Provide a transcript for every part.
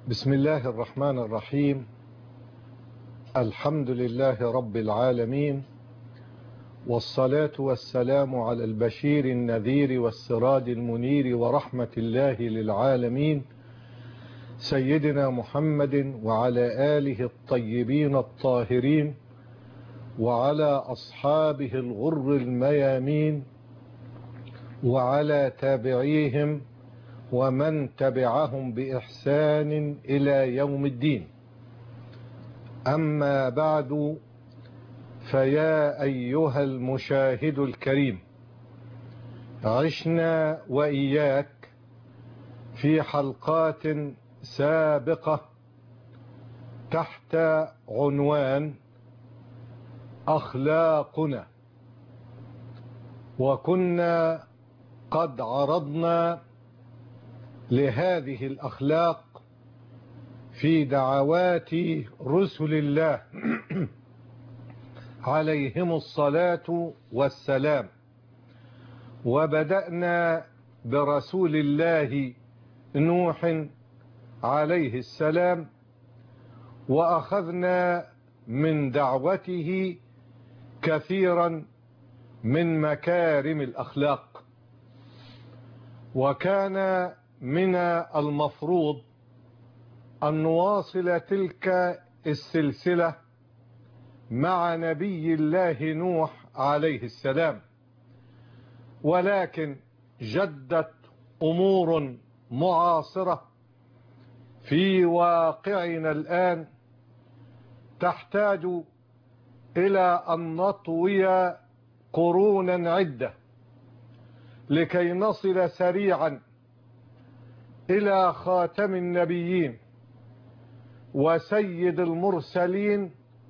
بسم الله الرحمن الرحيم. الحمد لله رب العالمين، والصلاة والسلام على البشير النذير والسراج المنير ورحمة الله للعالمين سيدنا محمد وعلى آله الطيبين الطاهرين وعلى أصحابه الغر الميامين وعلى تابعيهم ومن تبعهم بإحسان إلى يوم الدين. أما بعد، فيا أيها المشاهد الكريم، عشنا وإياك في حلقات سابقة تحت عنوان أخلاقنا، وكنا قد عرضنا لهذه الأخلاق في دعوات رسل الله عليهم الصلاة والسلام، وبدأنا برسول الله نوح عليه السلام، وأخذنا من دعوته كثيرا من مكارم الأخلاق. وكان من المفروض أن نواصل تلك السلسلة مع نبي الله نوح عليه السلام، ولكن جدت أمور معاصرة في واقعنا الآن تحتاج إلى أن نطوي قرونا عدة لكي نصل سريعا إلى خاتم النبيين وسيد المرسلين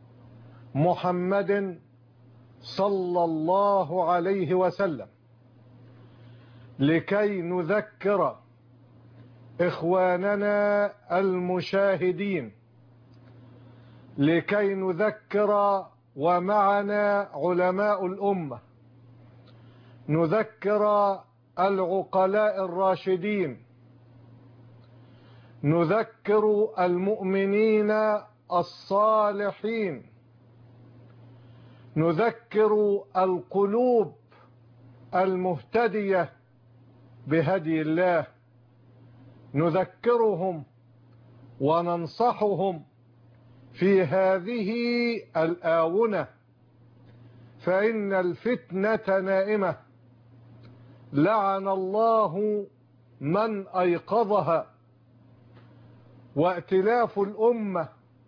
محمد صلى الله عليه وسلم، لكي نذكر إخواننا المشاهدين، لكي نذكر ومعنا علماء الأمة، نذكر العقلاء الراشدين، نذكر المؤمنين الصالحين، نذكر القلوب المهتدية بهدي الله، نذكرهم وننصحهم في هذه الآونة، فإن الفتنة نائمة، لعن الله من أيقظها، وائتلاف الأمة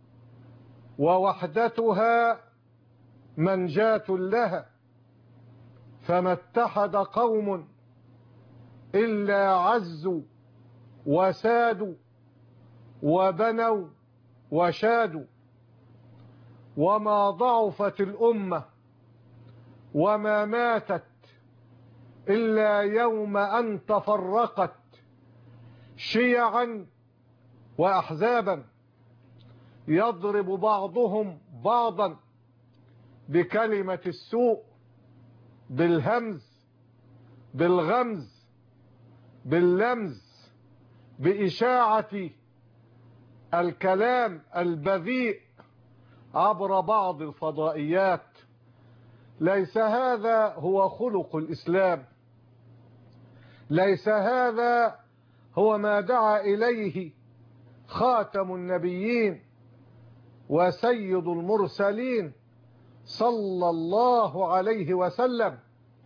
ووحدتها منجاة لها، فما اتحد قوم إلا عزوا وسادوا وبنوا وشادوا، وما ضعفت الأمة وما ماتت إلا يوم أن تفرقت شيعا وأحزابا، يضرب بعضهم بعضا بكلمة السوء، بالهمز، بالغمز، باللمز، بإشاعة الكلام البذيء عبر بعض الفضائيات. ليس هذا هو خلق الإسلام، ليس هذا هو ما دعا إليه خاتم النبيين وسيد المرسلين صلى الله عليه وسلم.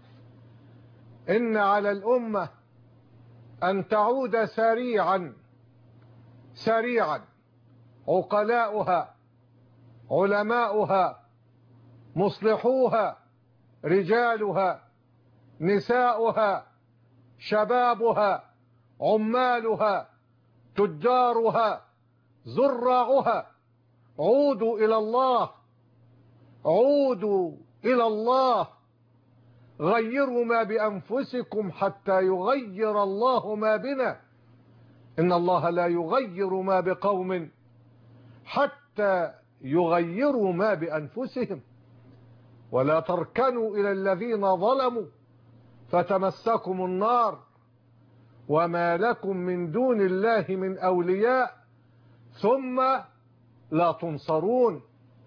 إن على الأمة أن تعود سريعا سريعا، عقلاؤها، علماؤها، مصلحوها، رجالها، نساؤها، شبابها، عمالها، تجارها، زراعها، عودوا إلى الله، عودوا إلى الله، غيروا ما بأنفسكم حتى يغير الله ما بنا. إن الله لا يغير ما بقوم حتى يغيروا ما بأنفسهم، ولا تركنوا إلى الذين ظلموا فتمسكم النار وما لكم من دون الله من أولياء ثم لا تنصرون.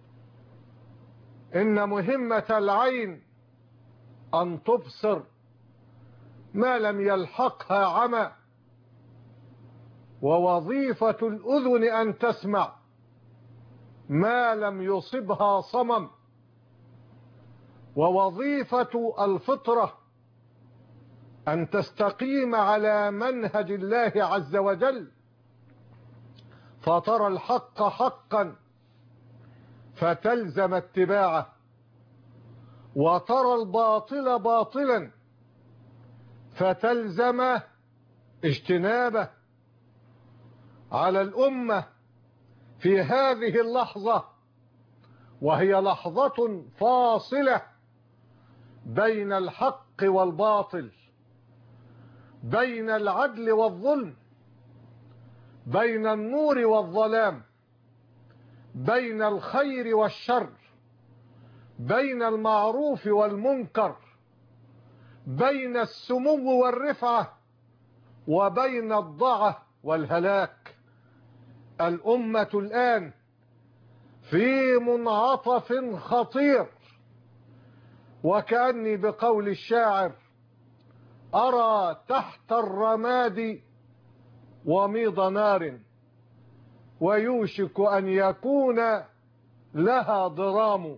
إن مهمة العين أن تبصر ما لم يلحقها عمى، ووظيفة الأذن أن تسمع ما لم يصبها صمم، ووظيفة الفطرة أن تستقيم على منهج الله عز وجل، فترى الحق حقا فتلزم اتباعه، وترى الباطل باطلا فتلزم اجتنابه. على الأمة في هذه اللحظة، وهي لحظة فاصلة بين الحق والباطل، بين العدل والظلم، بين النور والظلام، بين الخير والشر، بين المعروف والمنكر، بين السمو والرفعة، وبين الضعف والهلاك. الأمة الآن في منعطف خطير، وكأني بقول الشاعر أرى تحت الرماد وميض نار، ويوشك أن يكون لها ضرام.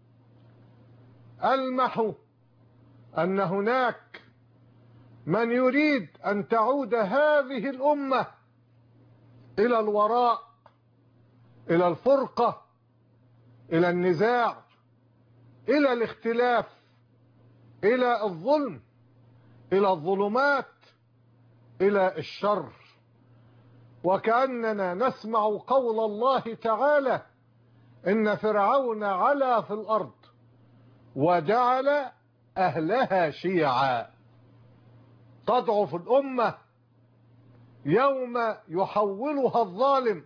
ألمح أن هناك من يريد أن تعود هذه الأمة إلى الوراء، إلى الفرقة، إلى النزاع، إلى الاختلاف، إلى الظلم، إلى الظلمات، إلى الشر. وكأننا نسمع قول الله تعالى إن فرعون علا في الأرض وجعل أهلها شيعا. تضعف الأمة يوم يحولها الظالم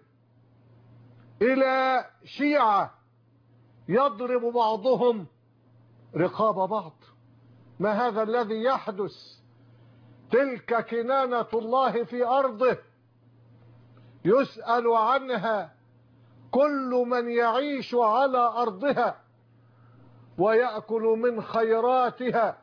إلى شيعة يضرب بعضهم رقاب بعض. ما هذا الذي يحدث؟ تلك كنانة الله في أرضه يسأل عنها كل من يعيش على أرضها ويأكل من خيراتها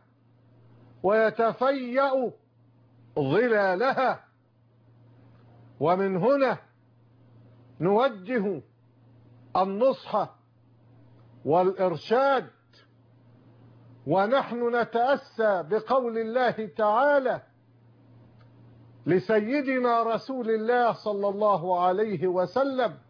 ويتفيأ ظلالها. ومن هنا نوجه النصح والإرشاد، ونحن نتأسى بقول الله تعالى لسيدنا رسول الله صلى الله عليه وسلم: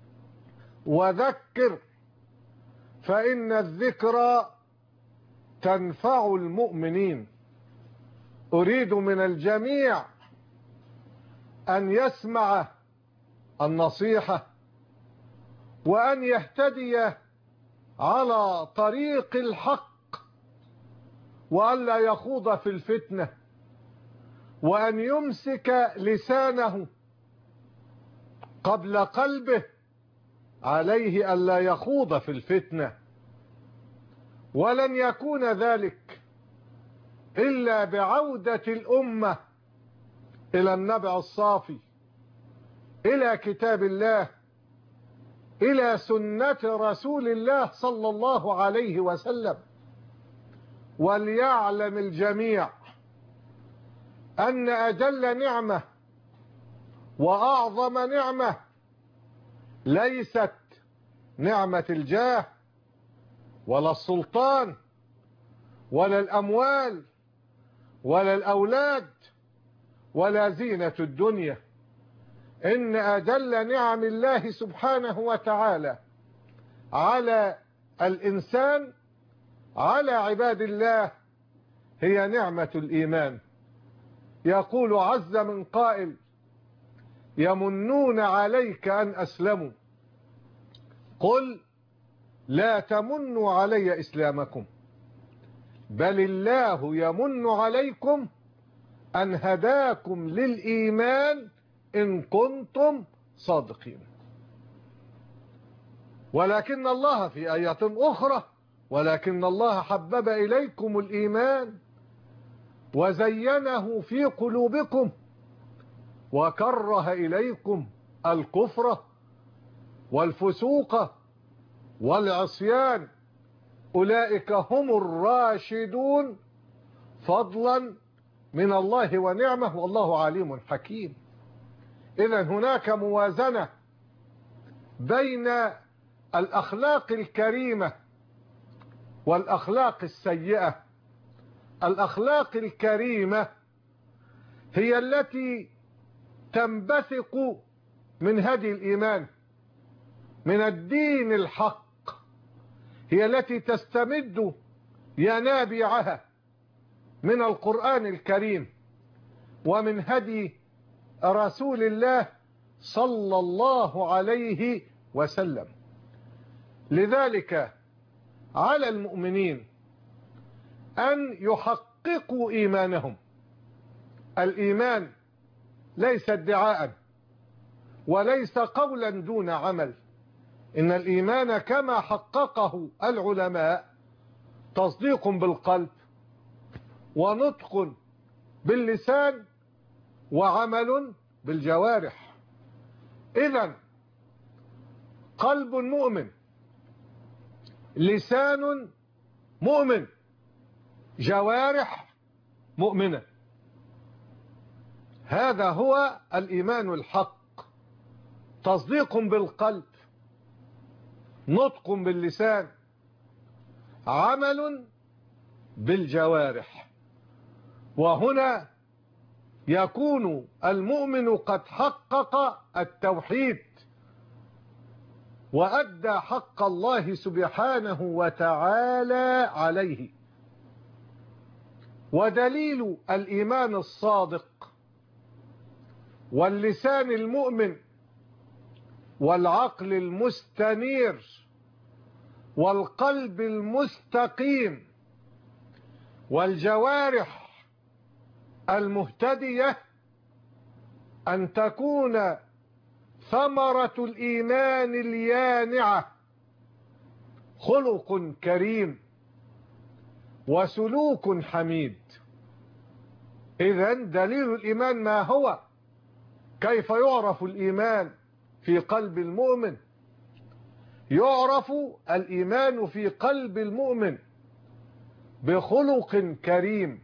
وذكر فإن الذكرى تنفع المؤمنين. أريد من الجميع أن يسمع النصيحة وأن يهتدي على طريق الحق، وأن لا يخوض في الفتنة، وأن يمسك لسانه قبل قلبه. عليه أن لا يخوض في الفتنة، ولن يكون ذلك إلا بعودة الأمة إلى النبع الصافي، إلى كتاب الله، إلى سنة رسول الله صلى الله عليه وسلم. وليعلم الجميع أن أجل نعمة وأعظم نعمة ليست نعمة الجاه ولا السلطان ولا الأموال ولا الأولاد ولا زينة الدنيا. إن أجل نعم الله سبحانه وتعالى على الإنسان، على عباد الله، هي نعمة الإيمان. يقول عز من قائل: يمنون عليك أن أسلموا، قل لا تمنوا علي إسلامكم، بل الله يمن عليكم أن هداكم للإيمان إن كنتم صادقين. ولكن الله في آية أخرى: ولكن الله حبب إليكم الإيمان وزينه في قلوبكم وكره إليكم الكفر والفسوق والعصيان أولئك هم الراشدون فضلا من الله ونعمه والله عليم حكيم. إذن هناك موازنة بين الأخلاق الكريمة والأخلاق السيئة. الأخلاق الكريمة هي التي تنبثق من هدي الإيمان، من الدين الحق، هي التي تستمد ينابيعها من القرآن الكريم ومن هدي رسول الله صلى الله عليه وسلم. لذلك على المؤمنين أن يحققوا إيمانهم. الإيمان ليس ادعاء وليس قولا دون عمل، إن الإيمان كما حققه العلماء تصديق بالقلب ونطق باللسان وعمل بالجوارح. إذن قلب مؤمن، لسان مؤمن، جوارح مؤمنة. هذا هو الإيمان الحق، تصديق بالقلب، نطق باللسان، عمل بالجوارح. وهنا يكون المؤمن قد حقق التوحيد وأدى حق الله سبحانه وتعالى عليه. ودليل الإيمان الصادق واللسان المؤمن والعقل المستنير والقلب المستقيم والجوارح المهتدية أن تكون ثمرة الإيمان اليانعة خلق كريم وسلوك حميد. إذن دليل الإيمان ما هو؟ كيف يعرف الإيمان في قلب المؤمن؟ يعرف الإيمان في قلب المؤمن بخلق كريم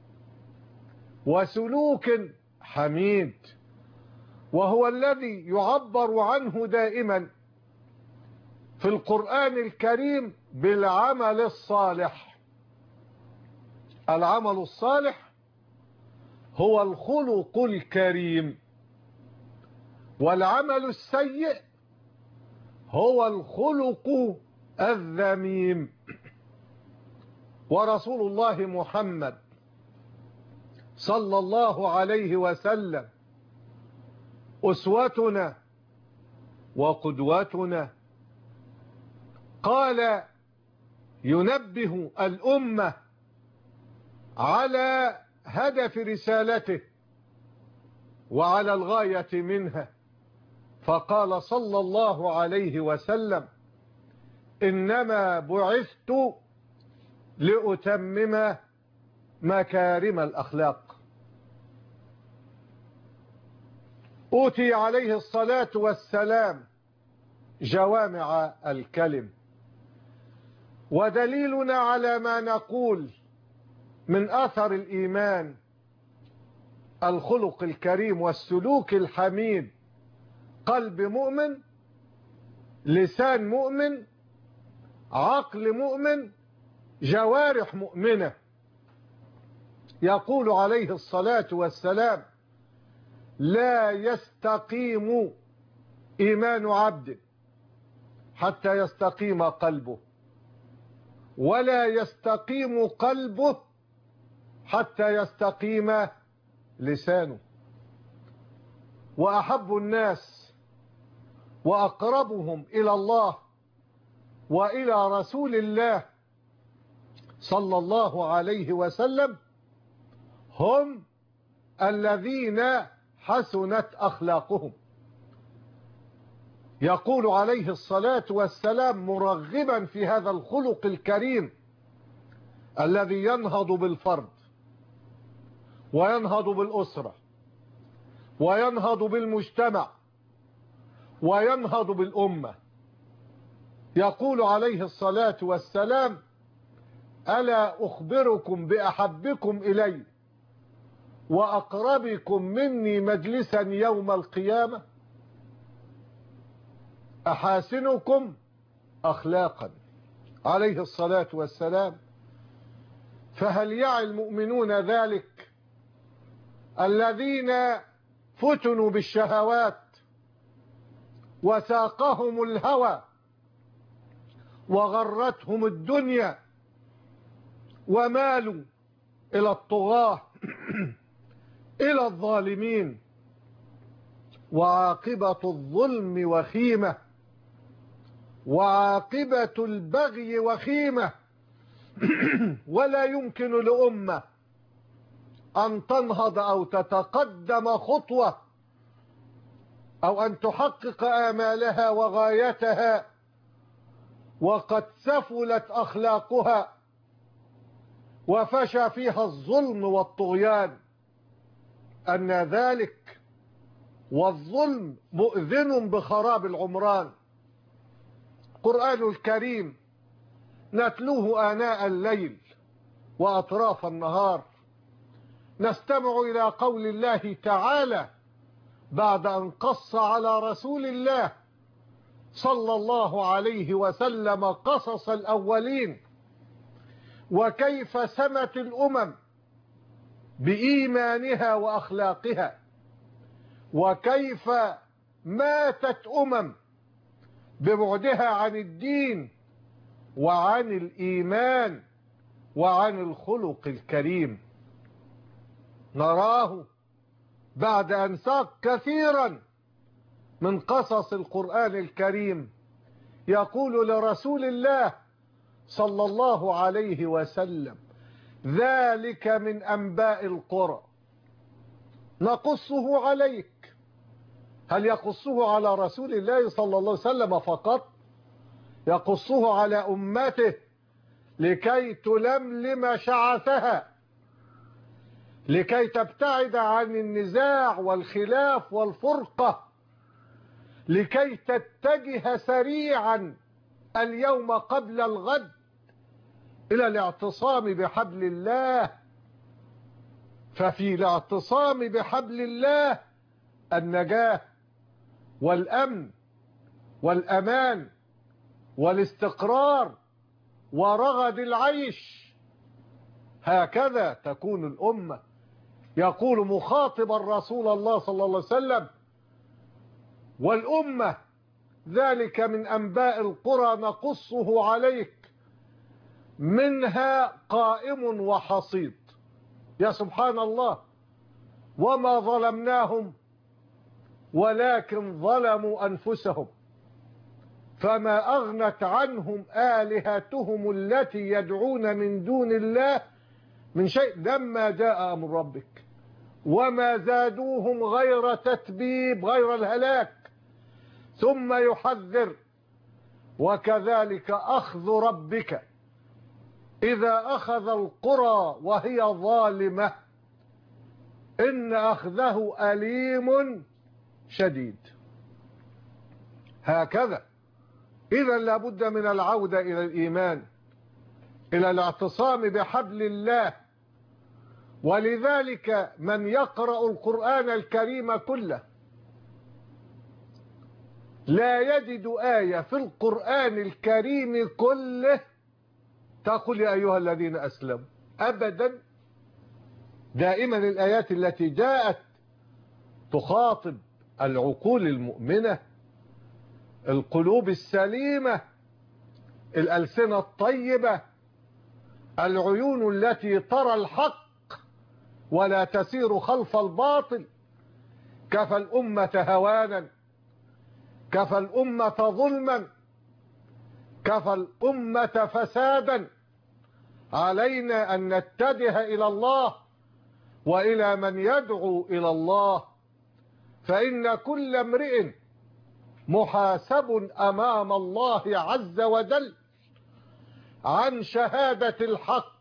وسلوك حميد، وهو الذي يعبر عنه دائما في القرآن الكريم بالعمل الصالح. العمل الصالح هو الخلق الكريم، والعمل السيء هو الخلق الذميم. ورسول الله محمد صلى الله عليه وسلم أسوتنا وقدوتنا. قال ينبه الأمة على هدف رسالته وعلى الغاية منها، فقال صلى الله عليه وسلم إنما بعثت لأتمم مكارم الأخلاق. أوتي عليه الصلاة والسلام جوامع الكلم. ودليلنا على ما نقول من أثر الإيمان الخلق الكريم والسلوك الحميد: قلب مؤمن، لسان مؤمن، عقل مؤمن، جوارح مؤمنة. يقول عليه الصلاة والسلام: لا يستقيم إيمان عبد حتى يستقيم قلبه، ولا يستقيم قلبه حتى يستقيم لسانه. وأحب الناس وأقربهم إلى الله وإلى رسول الله صلى الله عليه وسلم هم الذين حسنت أخلاقهم. يقول عليه الصلاة والسلام مرغبا في هذا الخلق الكريم الذي ينهض بالفرد وينهض بالأسرة وينهض بالمجتمع وينهض بالأمة. يقول عليه الصلاة والسلام: ألا أخبركم بأحبكم إلي وأقربكم مني مجلسا يوم القيامة؟ أحاسنكم أخلاقا، عليه الصلاة والسلام. فهل يعي المؤمنون ذلك؟ الذين فتنوا بالشهوات وساقهم الهوى وغرتهم الدنيا ومالوا إلى الطغاة إلى الظالمين، وعاقبة الظلم وخيمة، وعاقبة البغي وخيمة. ولا يمكن لأمة أن تنهض أو تتقدم خطوة أو أن تحقق آمالها وغايتها وقد سفلت أخلاقها وفشى فيها الظلم والطغيان. أن ذلك والظلم مؤذن بخراب العمران. القرآن الكريم نتلوه آناء الليل وأطراف النهار، نستمع إلى قول الله تعالى بعد أن قص على رسول الله صلى الله عليه وسلم قصص الأولين، وكيف سمت الأمم بإيمانها وأخلاقها، وكيف ماتت ببعدها عن الدين وعن الإيمان وعن الخلق الكريم. نراه بعد أن ساق كثيرا من قصص القرآن الكريم يقول لرسول الله صلى الله عليه وسلم: ذلك من أنباء القرى نقصه عليك. هل يقصه على رسول الله صلى الله عليه وسلم فقط؟ يقصه على أمته لكي تلملم شعثها، لكي تبتعد عن النزاع والخلاف والفرقة، لكي تتجه سريعا اليوم قبل الغد إلى الاعتصام بحبل الله. ففي الاعتصام بحبل الله النجاة والأمن والأمان والاستقرار ورغد العيش. هكذا تكون الأمة. يقول مخاطبا رسول الله صلى الله عليه وسلم: والأمة ذلك من أنباء القرى نقصه عليك منها قائم وحصيد. يا سبحان الله، وما ظلمناهم ولكن ظلموا أنفسهم، فما أغنت عنهم آلهتهم التي يدعون من دون الله من شيء لما جاء أمر ربك، وما زادوهم غير تتبيب، غير الهلاك. ثم يحذر: وكذلك أخذ ربك إذا أخذ القرى وهي ظالمة إن أخذه أليم شديد. هكذا إذا لابد من العودة إلى الإيمان، إلى الاعتصام بحبل الله. ولذلك من يقرأ القرآن الكريم كله لا يجد آية في القرآن الكريم كله تقول يا أيها الذين أسلموا أبدا. دائما الآيات التي جاءت تخاطب العقول المؤمنة، القلوب السليمة، الألسنة الطيبة، العيون التي ترى الحق ولا تسير خلف الباطل. كفى الأمة هوانا، كفى الأمة ظلما، كفى الأمة فسادا. علينا أن نتجه إلى الله وإلى من يدعو إلى الله، فإن كل امرئ محاسب أمام الله عز وجل عن شهادة الحق.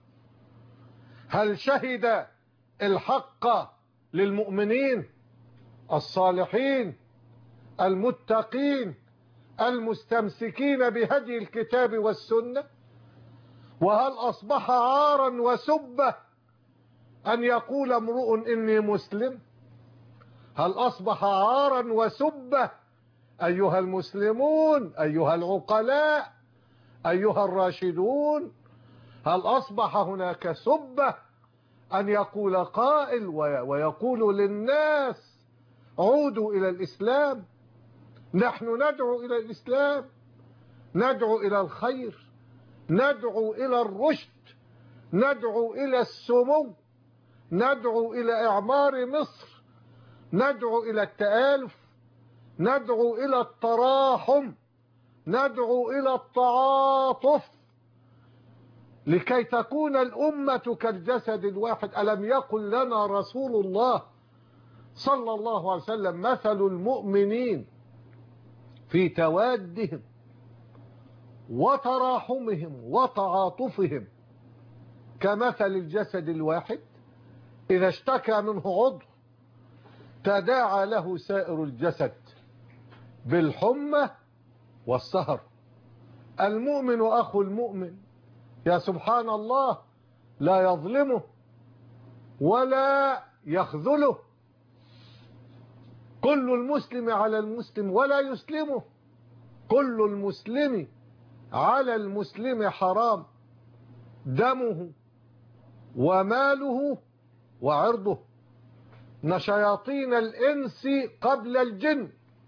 هل شهد الحق للمؤمنين الصالحين المتقين المستمسكين بهدي الكتاب والسنة؟ وهل أصبح عارا وسبة أن يقول امرؤ إني مسلم؟ هل أصبح عارا وسبة أيها المسلمون أيها العقلاء أيها الراشدون؟ هل أصبح هناك سبة أن يقول قائل ويقول للناس عودوا إلى الإسلام؟ نحن ندعو إلى الإسلام، ندعو إلى الخير، ندعو إلى الرشد، ندعو إلى السمو، ندعو إلى إعمار مصر، ندعو إلى التآلف، ندعو إلى التراحم، ندعو إلى التعاطف لكي تكون الأمة كالجسد الواحد. ألم يقل لنا رسول الله صلى الله عليه وسلم مثل المؤمنين في توادهم وتراحمهم وتعاطفهم كمثل الجسد الواحد إذا اشتكى منه عضو تداعى له سائر الجسد بالحمى والسهر. المؤمن أخو المؤمن يا سبحان الله لا يظلمه ولا يخذله، كل المسلم على المسلم ولا يسلمه، كل المسلم على المسلم حرام دمه وماله وعرضه. إن شياطين الإنس قبل الجن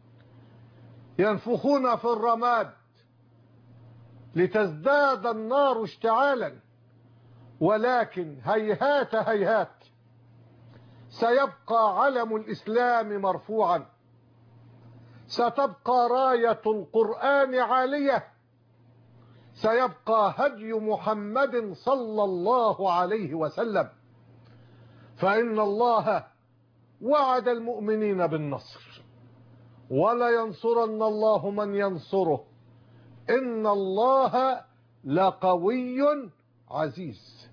ينفخون في الرماد لتزداد النار اشتعالا، ولكن هيهات هيهات سيبقى علم الإسلام مرفوعا، ستبقى راية القرآن عالية، سيبقى هدي محمد صلى الله عليه وسلم. فإن الله وعد المؤمنين بالنصر، ولا ينصرن الله من ينصره، إن الله لقوي عزيز.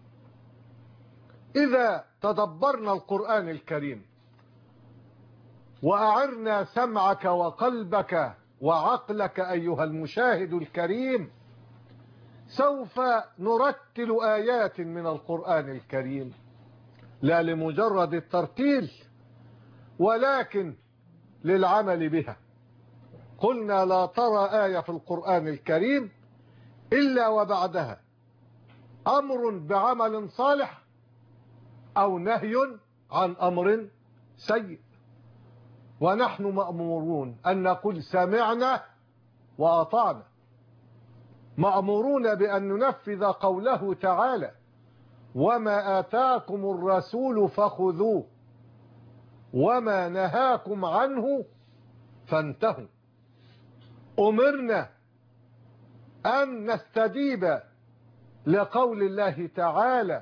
إذا تدبرنا القرآن الكريم وأعرنا سمعك وقلبك وعقلك أيها المشاهد الكريم، سوف نرتل آيات من القرآن الكريم لا لمجرد الترتيل ولكن للعمل بها. قلنا لا ترى آية في القرآن الكريم إلا وبعدها أمر بعمل صالح أو نهي عن أمر سيء، ونحن مأمورون أن نقول سمعنا وأطعنا، مأمورون بأن ننفذ قوله تعالى وما آتاكم الرسول فخذوه وما نهاكم عنه فانتهوا. أمرنا أن نستجيب لقول الله تعالى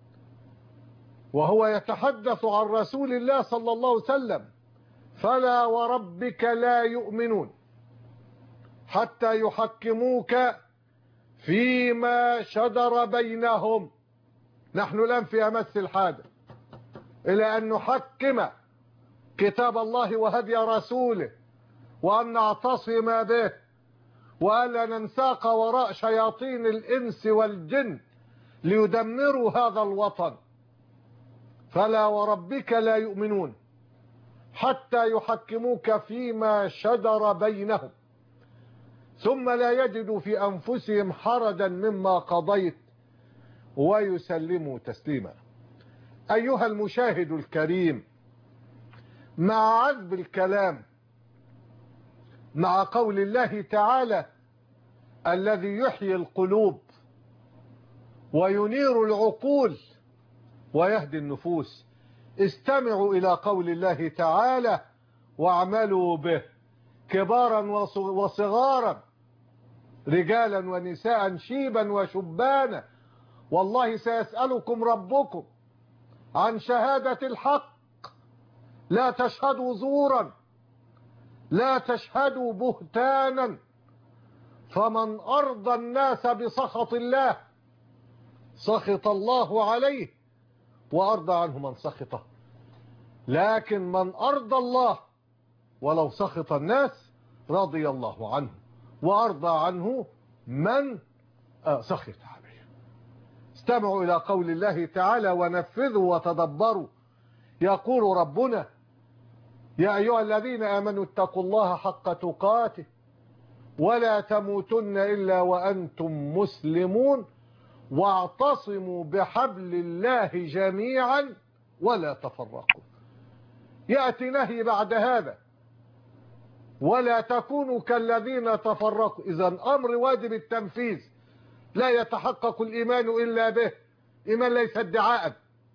وهو يتحدث عن رسول الله صلى الله عليه وسلم فلا وربك لا يؤمنون حتى يحكموك فيما شجر بينهم. نحن لم في أمس الحاجة إلى أن نحكم كتاب الله وهدي رسوله وأن نعتصم به وألا ننساق وراء شياطين الإنس والجن ليدمروا هذا الوطن. فلا وربك لا يؤمنون حتى يحكموك فيما شجر بينهم ثم لا يجدوا في أنفسهم حرجا مما قضيت ويسلموا تسليما. أيها المشاهد الكريم، مع عذب الكلام مع قول الله تعالى الذي يحيي القلوب وينير العقول ويهدي النفوس، استمعوا إلى قول الله تعالى واعملوا به كبارا وصغارا رجالا ونساء شيبا وشبانا والله سيسألكم ربكم عن شهادة الحق لا تشهدوا زورا لا تشهدوا بهتانا فمن أرضى الناس بسخط الله سخط الله عليه وأرضى عنه من سخطه. لكن من أرضى الله ولو سخط الناس رضي الله عنه وأرضى عنه من سخط عليه. استمعوا إلى قول الله تعالى ونفذوا وتدبروا. يقول ربنا يا أيها الذين آمنوا اتقوا الله حق تقاته ولا تموتن إلا وأنتم مسلمون واعتصموا بحبل الله جميعا ولا تفرقوا. يأتي نهي بعد هذا ولا تكونوا كالذين تفرقوا. إذا أمر واجب التنفيذ، لا يتحقق الإيمان إلا به. إيمان ليس ادعاء،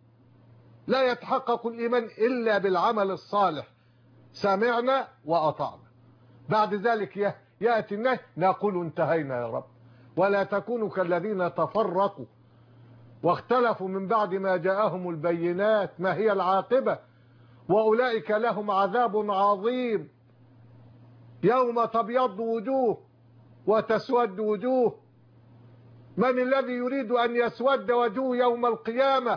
لا يتحقق الإيمان إلا بالعمل الصالح. سمعنا وأطعنا. بعد ذلك يأتي النهي نقول انتهينا يا رب. ولا تكونوا كالذين تفرقوا واختلفوا من بعد ما جاءهم البينات. ما هي العاقبة؟ وأولئك لهم عذاب عظيم يوم تبيض وجوه وتسود وجوه. من الذي يريد أن يسود وجوه يوم القيامة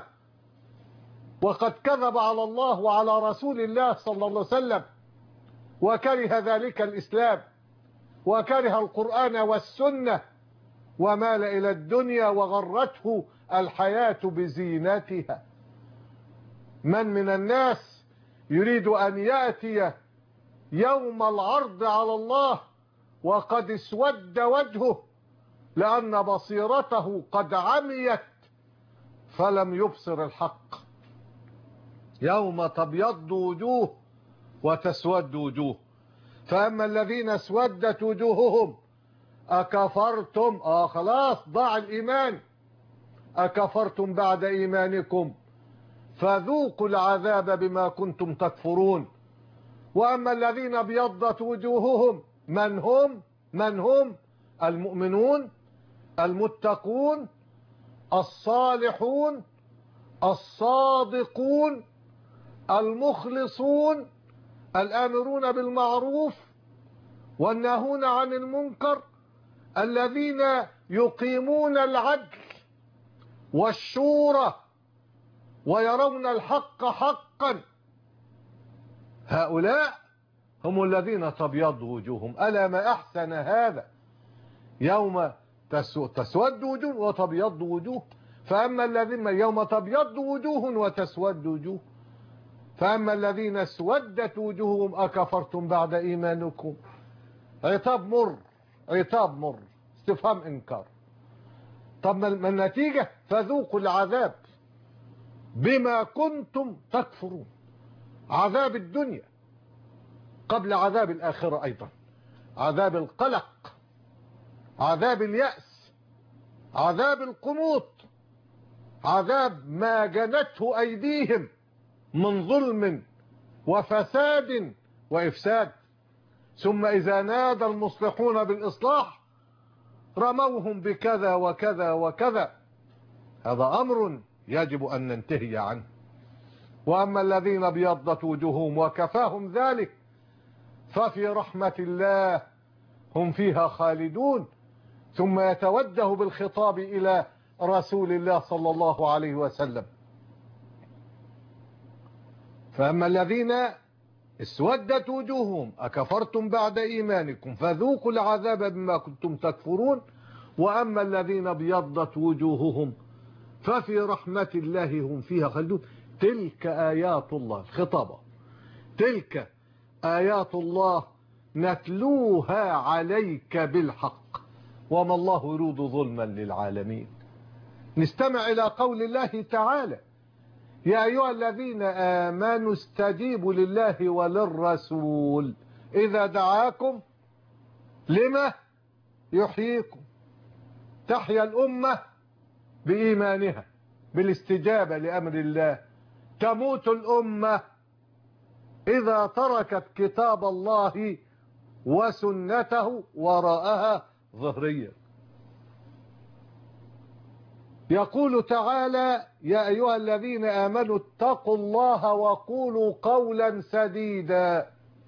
وقد كذب على الله وعلى رسول الله صلى الله عليه وسلم وكره ذلك الإسلام وكره القرآن والسنة ومال إلى الدنيا وغرته الحياة بزينتها؟ من الناس يريد أن يأتي يوم العرض على الله وقد اسود وجهه لأن بصيرته قد عميت فلم يبصر الحق. يوم تبيض وجوه وتسود وجوه. فأما الذين اسودت وجوههم أكفرتم، خلاص ضاع الإيمان، أكفرتم بعد إيمانكم فذوقوا العذاب بما كنتم تكفرون. وأما الذين ابيضت وجوههم من هم المؤمنون المتقون الصالحون الصادقون المخلصون الآمرون بالمعروف والناهون عن المنكر الذين يقيمون العدل والشورى ويرون الحق حقا. هؤلاء هم الذين تبيض وجوههم. ألا ما أحسن هذا، يوم تسود وجوه وتبيض وجوه. فأما الذين يوم تبيض وجوه وتسود وجوه. فأما الذين اسودت وجوههم أكفرتم بعد إيمانكم. عتاب مر، عتاب مر، استفهام إنكار. طب ما النتيجة؟ فذوقوا العذاب بما كنتم تكفرون. عذاب الدنيا قبل عذاب الآخرة أيضا، عذاب القلق، عذاب اليأس، عذاب القنوط، عذاب ما جنته أيديهم من ظلم وفساد وإفساد. ثم إذا نادى المصلحون بالإصلاح رموهم بكذا وكذا وكذا. هذا أمر يجب أن ننتهي عنه. وأما الذين ابيضت وجوههم وكفاهم ذلك ففي رحمة الله هم فيها خالدون. ثم يتوجه بالخطاب إلى رسول الله صلى الله عليه وسلم. فأما الذين اسودت وجوههم أكفرتم بعد إيمانكم فذوقوا العذاب بما كنتم تكفرون. وأما الذين ابيضت وجوههم ففي رحمة الله هم فيها خالدون. تلك آيات الله، الخطابة، تلك آيات الله نتلوها عليك بالحق وما الله يريد ظلما للعالمين. نستمع إلى قول الله تعالى يا أيها الذين آمنوا استجيبوا لله وللرسول إذا دعاكم لما يحييكم. تحيا الأمة بإيمانها بالاستجابة لأمر الله. تموت الأمة إذا تركت كتاب الله وسنته وراءها ظهريا. يقول تعالى يا أيها الذين آمنوا اتقوا الله وقولوا قولا سديدا.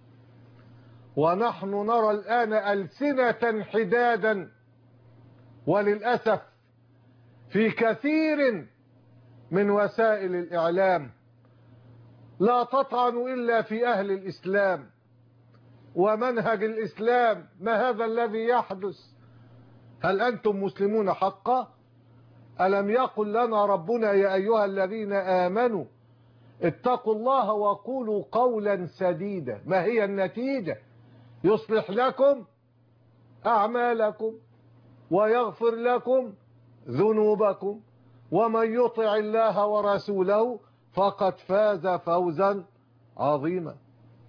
ونحن نرى الآن ألسنة حدادا وللأسف في كثير من وسائل الإعلام لا تطعن إلا في أهل الإسلام ومنهج الإسلام. ما هذا الذي يحدث؟ هل أنتم مسلمون حقا؟ ألم يقل لنا ربنا يا أيها الذين آمنوا اتقوا الله وقولوا قولا سديدا؟ ما هي النتيجة؟ يصلح لكم أعمالكم ويغفر لكم ذنوبكم، ومن يطع الله ورسوله فقد فاز فوزا عظيما.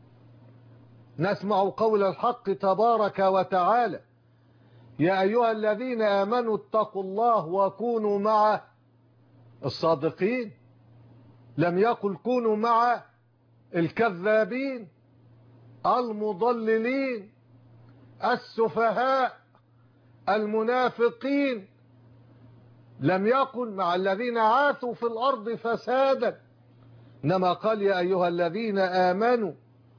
نسمع قول الحق تبارك وتعالى: يا أيها الذين آمنوا اتقوا الله وكونوا مع الصادقين. لم يقل كونوا مع الكذابين المضللين السفهاء المنافقين. لم يقل مع الذين عاثوا في الأرض فسادا، إنما قال يا أيها الذين آمنوا،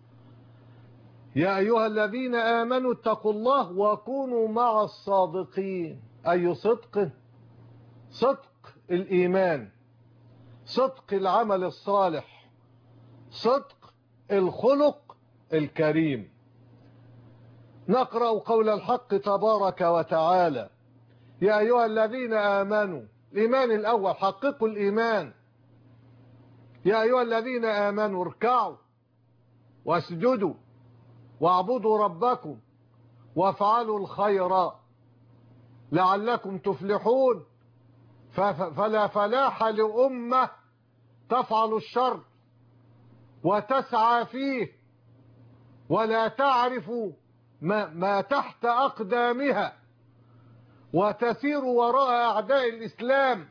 يا أيها الذين آمنوا اتقوا الله وكونوا مع الصادقين. أي صدق؟ صدق الإيمان، صدق العمل الصالح، صدق الخلق الكريم. نقرأ قول الحق تبارك وتعالى: يا أيها الذين آمنوا. الإيمان الأول، حققوا الإيمان. يا أيها الذين آمنوا اركعوا واسجدوا واعبدوا ربكم وافعلوا الخير لعلكم تفلحون. فلا فلاح لأمة تفعل الشر وتسعى فيه ولا تعرف ما تحت أقدامها وتسير وراء أعداء الإسلام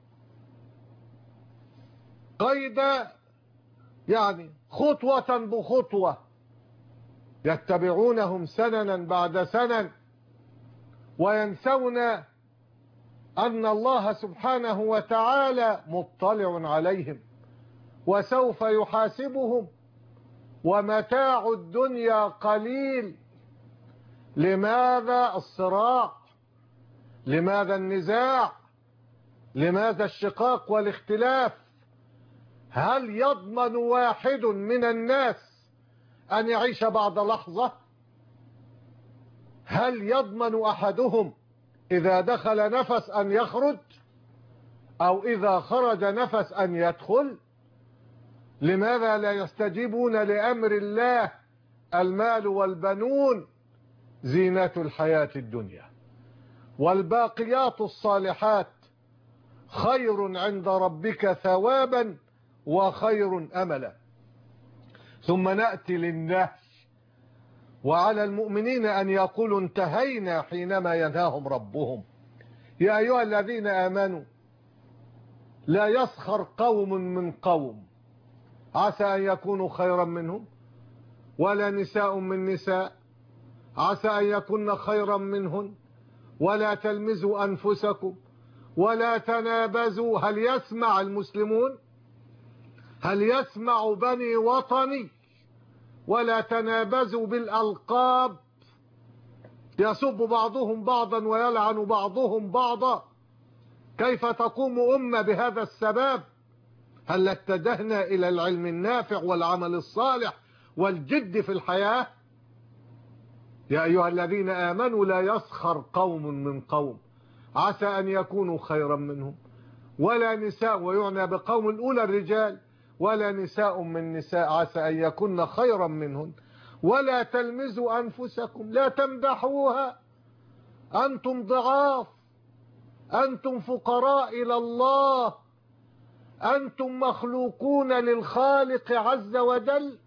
قيد، يعني خطوة بخطوة، يتبعونهم سننا بعد سنن وينسون أن الله سبحانه وتعالى مطلع عليهم وسوف يحاسبهم، ومتاع الدنيا قليل. لماذا الصراع؟ لماذا النزاع؟ لماذا الشقاق والاختلاف؟ هل يضمن واحد من الناس أن يعيش بعد لحظة؟ هل يضمن أحدهم إذا دخل نفس أن يخرج، أو إذا خرج نفس أن يدخل؟ لماذا لا يستجيبون لأمر الله؟ المال والبنون زينة الحياة الدنيا، والباقيات الصالحات خير عند ربك ثوابا وخير أملا. ثم نأتي للنهي، وعلى المؤمنين أن يقولوا انتهينا حينما ينهاهم ربهم. يا أيها الذين آمنوا لا يسخر قوم من قوم عسى أن يكونوا خيرا منهم، ولا نساء من نساء عسى أن يكون خيرا منهن، ولا تلمزوا أنفسكم ولا تنابزوا. هل يسمع المسلمون؟ هل يسمع بني وطني؟ ولا تنابزوا بالألقاب، يسب بعضهم بعضا ويلعن بعضهم بعضا. كيف تقوم أمة بهذا السباب؟ هل اتجهنا إلى العلم النافع والعمل الصالح والجد في الحياة؟ يا أيها الذين آمنوا لا يسخر قوم من قوم عسى أن يكونوا خيرا منهم، ولا نساء، ويعنى بقوم الأولى الرجال، ولا نساء من نساء عسى أن يكون خيرا منهن، ولا تلمزوا أنفسكم، لا تمدحوها، أنتم ضعاف، أنتم فقراء إلى الله، أنتم مخلوقون للخالق عز وجل،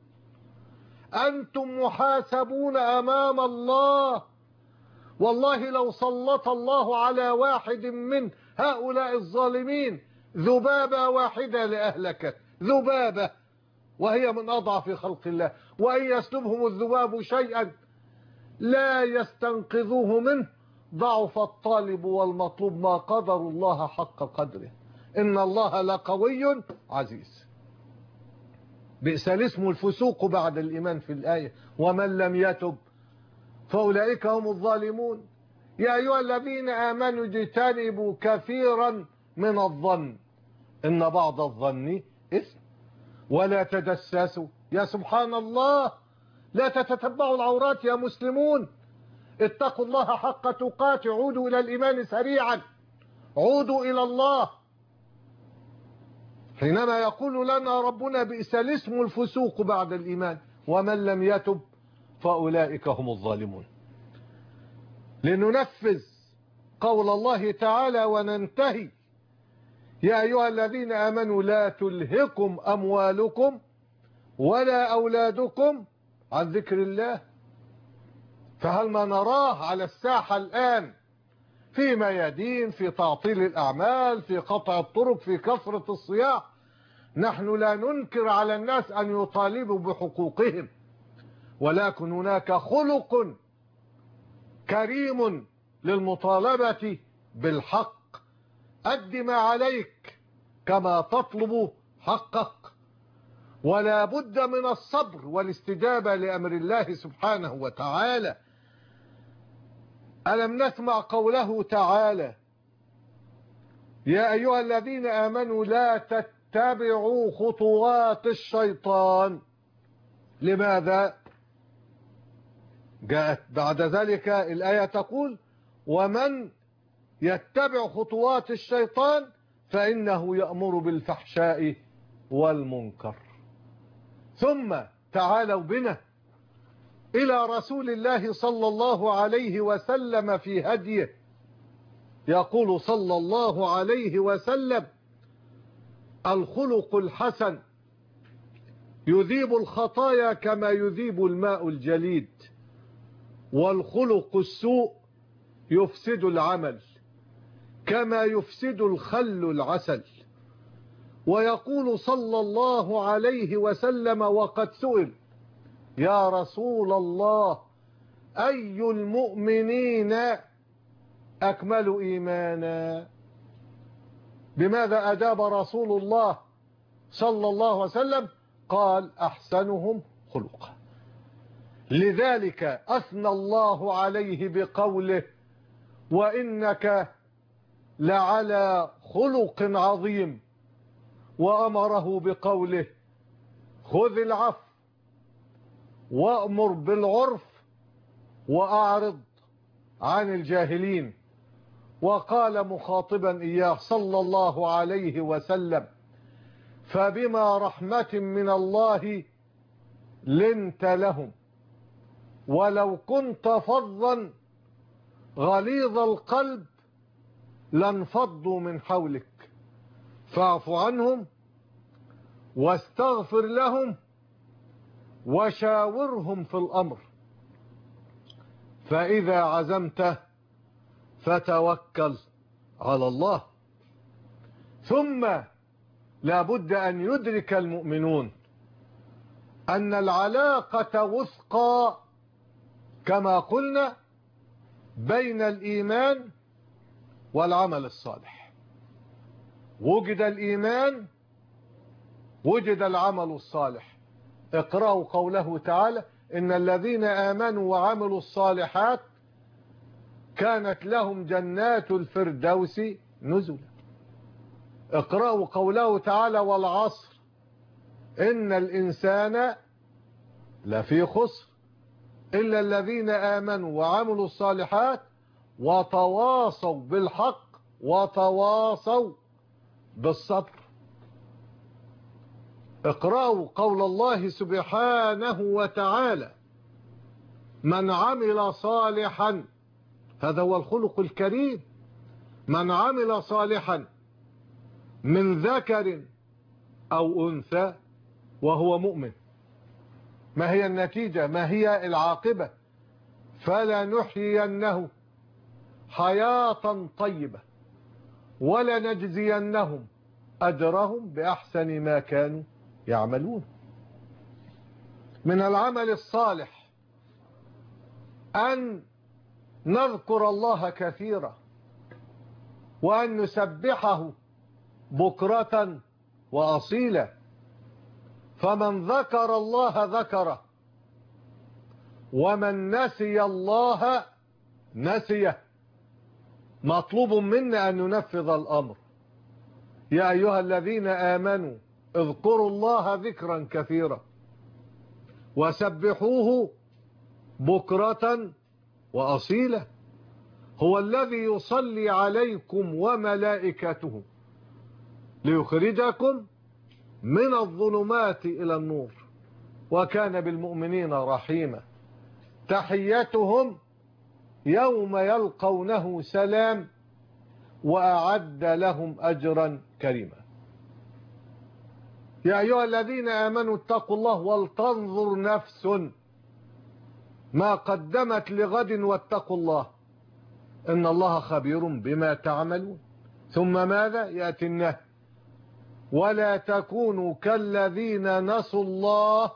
أنتم محاسبون أمام الله. والله لو سلط الله على واحد من هؤلاء الظالمين ذبابة واحدة لأهلكت، ذبابة، وهي من أضعف خلق الله، وإن يسلبهم الذباب شيئا لا يستنقذوه منه، ضعف الطالب والمطلوب، ما قدر الله حق قدره، إن الله لقوي عزيز. بئس الاسم الفسوق بعد الإيمان في الآية، ومن لم يتب فأولئك هم الظالمون. يا أيها الذين آمنوا اجتنبوا كثيرا من الظن إن بعض الظن إثم، ولا تجسسوا. يا سبحان الله، لا تتتبعوا العورات يا مسلمون، اتقوا الله حق تقاته، عودوا إلى الإيمان سريعا، عودوا إلى الله. حينما يقول لنا ربنا بئس الاسم الفسوق بعد الإيمان ومن لم يتب فأولئك هم الظالمون. لننفذ قول الله تعالى وننتهي: يا أيها الذين آمنوا لا تلهكم أموالكم ولا أولادكم عن ذكر الله. فهل ما نراه على الساحة الآن في ميادين، في تعطيل الأعمال، في قطع الطرق، في كثرة الصياح، نحن لا ننكر على الناس أن يطالبوا بحقوقهم، ولكن هناك خلق كريم للمطالبة بالحق. أد ما عليك كما تطلب حقك، ولا بد من الصبر والاستجابة لأمر الله سبحانه وتعالى. ألم نسمع قوله تعالى: يا أيها الذين آمنوا لا تتبعوا خطوات الشيطان. لماذا؟ جاءت بعد ذلك الآية تقول: ومن يتبع خطوات الشيطان فإنه يأمر بالفحشاء والمنكر. ثم تعالوا بنا إلى رسول الله صلى الله عليه وسلم في هديه. يقول صلى الله عليه وسلم: الخلق الحسن يذيب الخطايا كما يذيب الماء الجليد، والخلق السوء يفسد العمل كما يفسد الخل العسل. ويقول صلى الله عليه وسلم وقد سئل: يا رسول الله أي المؤمنين أكمل إيمانا؟ بماذا أجاب رسول الله صلى الله عليه وسلم؟ قال: أحسنهم خلقا. لذلك أثنى الله عليه بقوله: وإنك لعلى خلق عظيم، وأمره بقوله: خذ العفو وأمر بالعرف وأعرض عن الجاهلين. وقال مخاطبا إياه صلى الله عليه وسلم: فبما رحمة من الله لنت لهم، ولو كنت فظا غليظ القلب لانفضوا من حولك، فاعف عنهم واستغفر لهم وشاورهم في الأمر، فإذا عزمت فتوكل على الله. ثم لا بد أن يدرك المؤمنون أن العلاقة وثقى كما قلنا بين الإيمان والعمل الصالح. وجد الإيمان وجد العمل الصالح. اقرأوا قوله تعالى: إن الذين آمنوا وعملوا الصالحات كانت لهم جنات الفردوس نزلا. اقرأوا قوله تعالى: والعصر إن الإنسان لفي خسر إلا الذين آمنوا وعملوا الصالحات وتواصوا بالحق وتواصوا بالصبر. اقرأوا قول الله سبحانه وتعالى: من عمل صالحا، هذا هو الخلق الكريم، من عمل صالحا من ذكر أو أنثى وهو مؤمن. ما هي النتيجة؟ ما هي العاقبة؟ فلنحيينه حياة طيبة ولنجزينهم أجرهم بأحسن ما كانوا يعملون. من العمل الصالح أن نذكر الله كثيرا وأن نسبحه بكرة وأصيلا. فمن ذكر الله ذكره، ومن نسي الله نسيه. مطلوب منا أن ننفذ الأمر. يا أيها الذين آمنوا اذكروا الله ذكرا كثيرا وسبحوه بكرة وأصيلا. هو الذي يصلي عليكم وملائكته ليخرجكم من الظلمات إلى النور وكان بالمؤمنين رحيما. تحيتهم يوم يلقونه سلام وأعد لهم أجرا كريما. يا أيها الذين آمنوا اتقوا الله ولتنظر نفس ما قدمت لغد واتقوا الله إن الله خبير بما تعملون. ثم ماذا يأتي النهي ولا تكونوا كالذين نسوا الله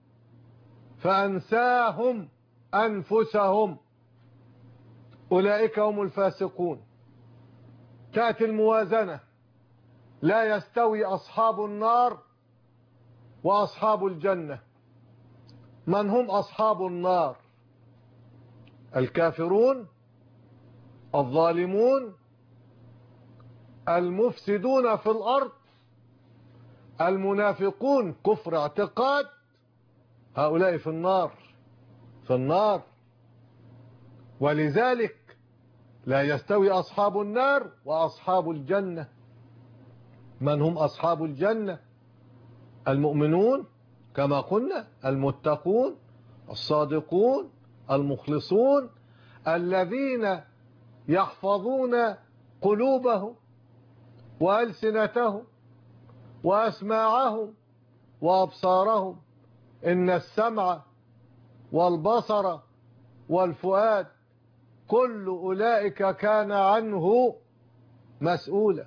فأنساهم أنفسهم أولئك هم الفاسقون. تأتي الموازنة لا يستوي أصحاب النار وأصحاب الجنة. من هم أصحاب النار؟ الكافرون الظالمون المفسدون في الأرض المنافقون كفر اعتقاد، هؤلاء في النار في النار. ولذلك لا يستوي أصحاب النار وأصحاب الجنة. من هم أصحاب الجنة؟ المؤمنون كما قلنا، المتقون الصادقون المخلصون الذين يحفظون قلوبهم وألسنتهم وأسماعهم وأبصارهم. إن السمع والبصر والفؤاد كل أولئك كان عنه مسؤولا.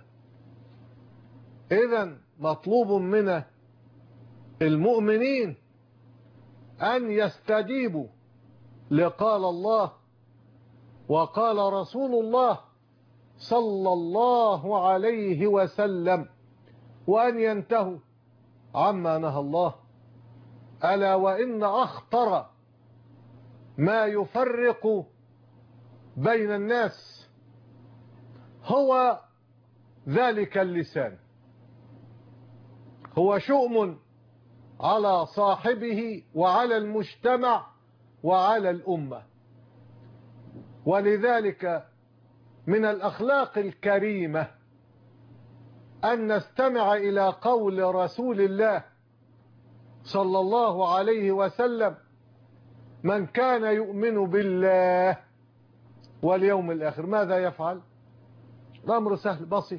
إذن مطلوب من المؤمنين أن يستجيبوا لقال الله وقال رسول الله صلى الله عليه وسلم وأن ينتهوا عما نهى الله. ألا وإن أخطر ما يفرق بين الناس هو ذلك اللسان. هو شؤم على صاحبه وعلى المجتمع وعلى الأمة. ولذلك من الأخلاق الكريمة أن نستمع إلى قول رسول الله صلى الله عليه وسلم من كان يؤمن بالله واليوم الآخر ماذا يفعل؟ الأمر سهل بسيط،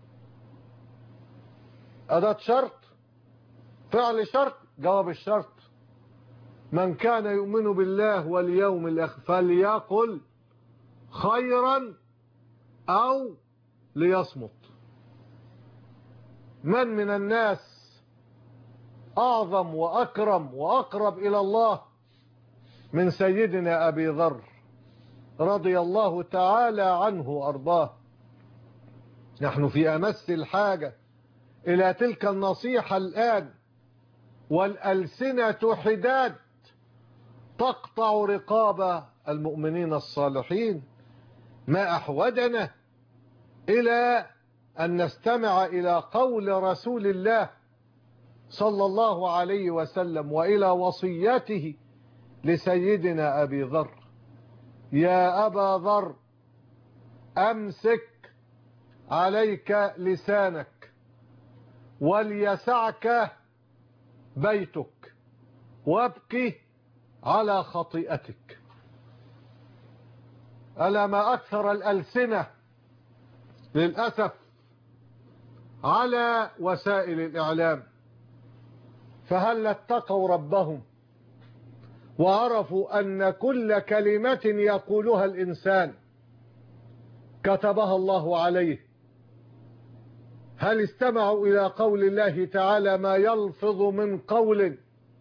أداة شرط فعل شرط جواب الشرط. من كان يؤمن بالله واليوم الآخر فليقل خيرا أو ليصمت. من الناس أعظم وأكرم وأقرب إلى الله من سيدنا أبي ذر رضي الله تعالى عنه وأرضاه. نحن في أمس الحاجة إلى تلك النصيحة الآن، والألسنة حداد تقطع رقاب المؤمنين الصالحين. ما أحوجنا إلى أن نستمع إلى قول رسول الله صلى الله عليه وسلم وإلى وصيته لسيدنا أبي ذر. يا أبا ذر أمسك عليك لسانك وليسعك بيتك وابكي على خطيئتك. ألا ما أكثر الألسنة للأسف على وسائل الإعلام، فهل اتقوا ربهم وعرفوا أن كل كلمة يقولها الإنسان كتبها الله عليه؟ هل استمعوا إلى قول الله تعالى ما يلفظ من قول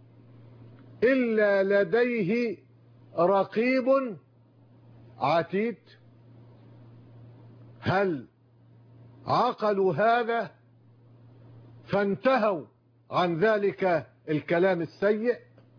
إلا لديه رقيب عتيد؟ هل عقلوا هذا فانتهوا عن ذلك الكلام السيء؟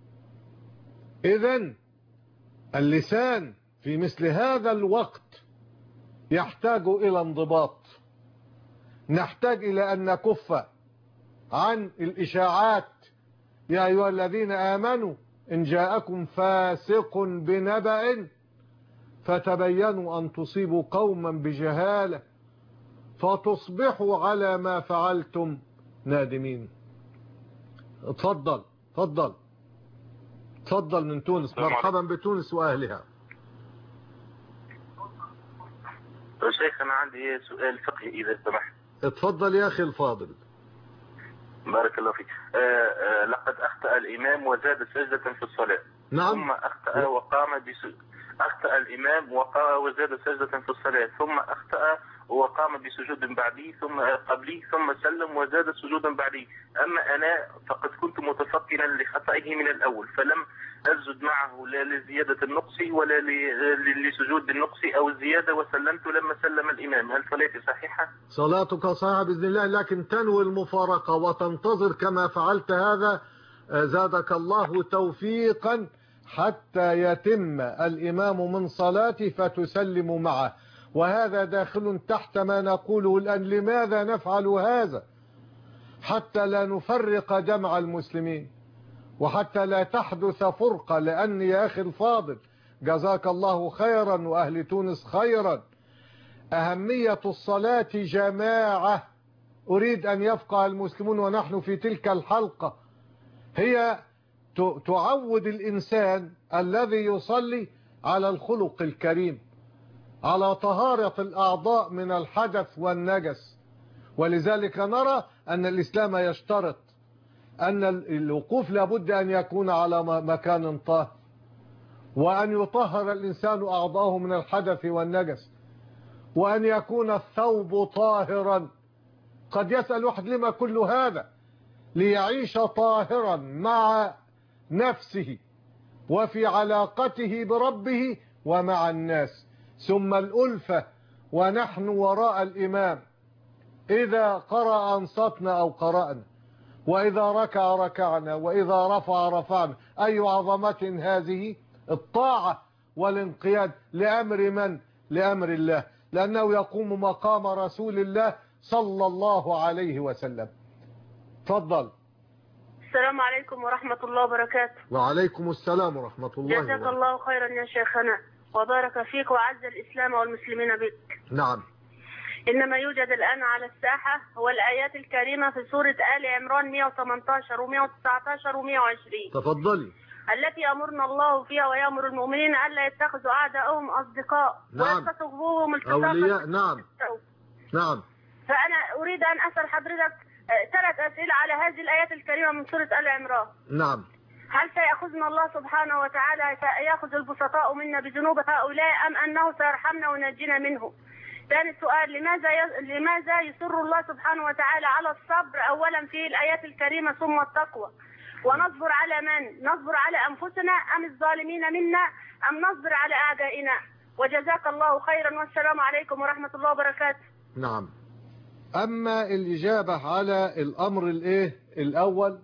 إذن اللسان في مثل هذا الوقت يحتاج إلى انضباط. نحتاج إلى أن نكف عن الإشاعات. يا أيها الذين آمنوا إن جاءكم فاسق بنبأ فتبينوا أن تصيبوا قوما بجهالة فتصبحوا على ما فعلتم نادمين. اتفضل اتفضل اتفضل من تونس. مرحبا بتونس وأهلها. شيخ أنا عندي سؤال فقهي إذا سمحت. اتفضل يا أخي الفاضل. بارك الله فيك. لقد أخطأ الإمام وزاد سجدة في الصلاة. نعم. ثم أخطأ الإمام وزاد سجدة في الصلاة، ثم أخطأ وقام بسجود بعدي ثم قبلي ثم سلم وزاد سجودا بعدي. أما أنا فقد كنت متفطنا لخطئه من الأول فلم أسجد معه لا لزيادة النقص ولا لسجود النقص أو الزيادة، وسلمت لما سلم الإمام. هل صلاتي صحيحة؟ صلاتك صحيحة بإذن الله، لكن تنوي المفارقة وتنتظر كما فعلت هذا زادك الله توفيقا حتى يتم الإمام من صلاته فتسلم معه. وهذا داخل تحت ما نقوله الآن. لماذا نفعل هذا؟ حتى لا نفرق جمع المسلمين وحتى لا تحدث فرقة. لأن يا أخي الفاضل جزاك الله خيرا وأهل تونس خيرا، أهمية الصلاة جماعة أريد أن يفقه المسلمون ونحن في تلك الحلقة. هي تعود الإنسان الذي يصلي على الخلق الكريم، على طهارة الأعضاء من الحدث والنجس. ولذلك نرى أن الإسلام يشترط أن الوقوف لابد أن يكون على مكان طاهر، وأن يطهر الإنسان أعضاءه من الحدث والنجس، وأن يكون الثوب طاهرا. قد يسأل واحد لما كل هذا؟ ليعيش طاهرا مع نفسه وفي علاقته بربه ومع الناس. ثم الألفة ونحن وراء الإمام، إذا قرأ أنصتنا أو قرأنا، وإذا ركع ركعنا، وإذا رفع رفعنا. أي عظمة هذه الطاعة والانقياد لأمر من؟ لأمر الله، لأنه يقوم مقام رسول الله صلى الله عليه وسلم. تفضل. السلام عليكم ورحمة الله وبركاته. وعليكم السلام ورحمة الله وبركاته. جزاك الله خيرا يا شيخنا وبارك فيك وعز الإسلام والمسلمين بك. نعم. إنما يوجد الآن على الساحة هو الآيات الكريمة في سورة آل عمران 118 و119 و120. تفضلي. التي أمرنا الله فيها ويأمر المؤمنين ألا يتخذوا أعداءهم أصدقاء. نعم. ويتصفوهم أولياء. نعم. نعم. فأنا أريد أن أسأل حضرتك 3 أسئلة على هذه الآيات الكريمة من سورة آل عمران. نعم. هل سيأخذنا الله سبحانه وتعالى سيأخذ البسطاء منا بذنوب هؤلاء أم أنه سيرحمنا وينجينا منه؟ ثاني سؤال، لماذا يصر الله سبحانه وتعالى على الصبر أولا في الآيات الكريمة ثم التقوى؟ ونصبر على من؟ نصبر على أنفسنا أم الظالمين منا أم نصبر على أعدائنا؟ وجزاك الله خيرا والسلام عليكم ورحمة الله وبركاته. نعم. أما الإجابة على الأمر الأول،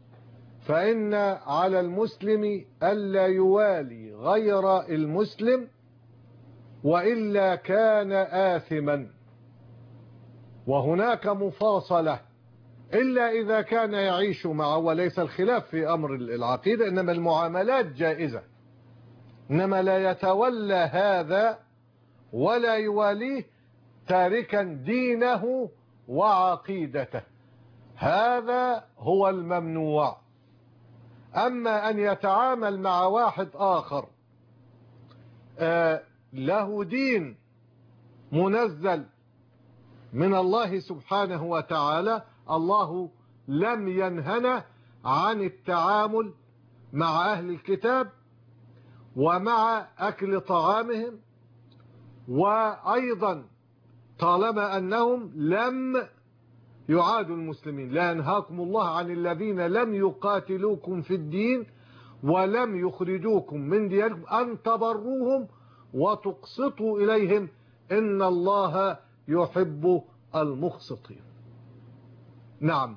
فإن على المسلم ألا يوالي غير المسلم وإلا كان آثما. وهناك مفاصلة إلا إذا كان يعيش معه، وليس الخلاف في أمر العقيدة، إنما المعاملات جائزة. إنما لا يتولى هذا ولا يواليه تاركا دينه وعقيدته، هذا هو الممنوع. أما أن يتعامل مع واحد آخر له دين منزل من الله سبحانه وتعالى، الله لم ينهنا عن التعامل مع أهل الكتاب ومع أكل طعامهم، وأيضا طالما أنهم لم يعادوا المسلمين. لا ينهاكم الله عن الذين لم يقاتلوكم في الدين ولم يخرجوكم من دياركم أن تبروهم وتقسطوا إليهم إن الله يحب المقسطين. نعم.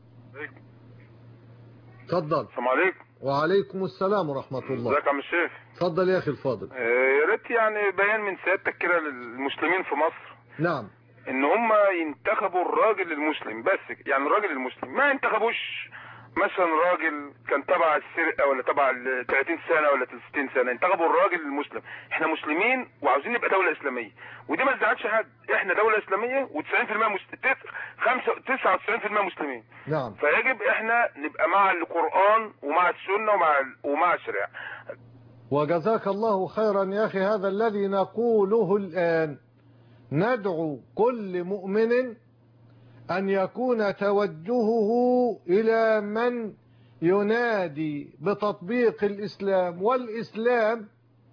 تفضل. السلام عليكم. وعليكم السلام ورحمة الله. ازيك يا عم الشيخ؟ تفضل يا أخي الفاضل. يا ريت يعني بيان من سيادتك كده للمسلمين في مصر. نعم. ان هم ينتخبوا الراجل المسلم بس، يعني الراجل المسلم ما ينتخبوش مثلا راجل كان تبع السرقه ولا تبع ال 30 سنه ولا 60 سنه، انتخبوا الراجل المسلم. احنا مسلمين وعاوزين نبقى دوله اسلاميه، ودي ما تزعلش حد، احنا دوله اسلاميه و90% 99% مسلمين. نعم. فيجب احنا نبقى مع القران ومع السنه ومع الشريعه. وجزاك الله خيرا يا أخي، هذا الذي نقوله الآن. ندعو كل مؤمن أن يكون توجهه إلى من ينادي بتطبيق الإسلام، والإسلام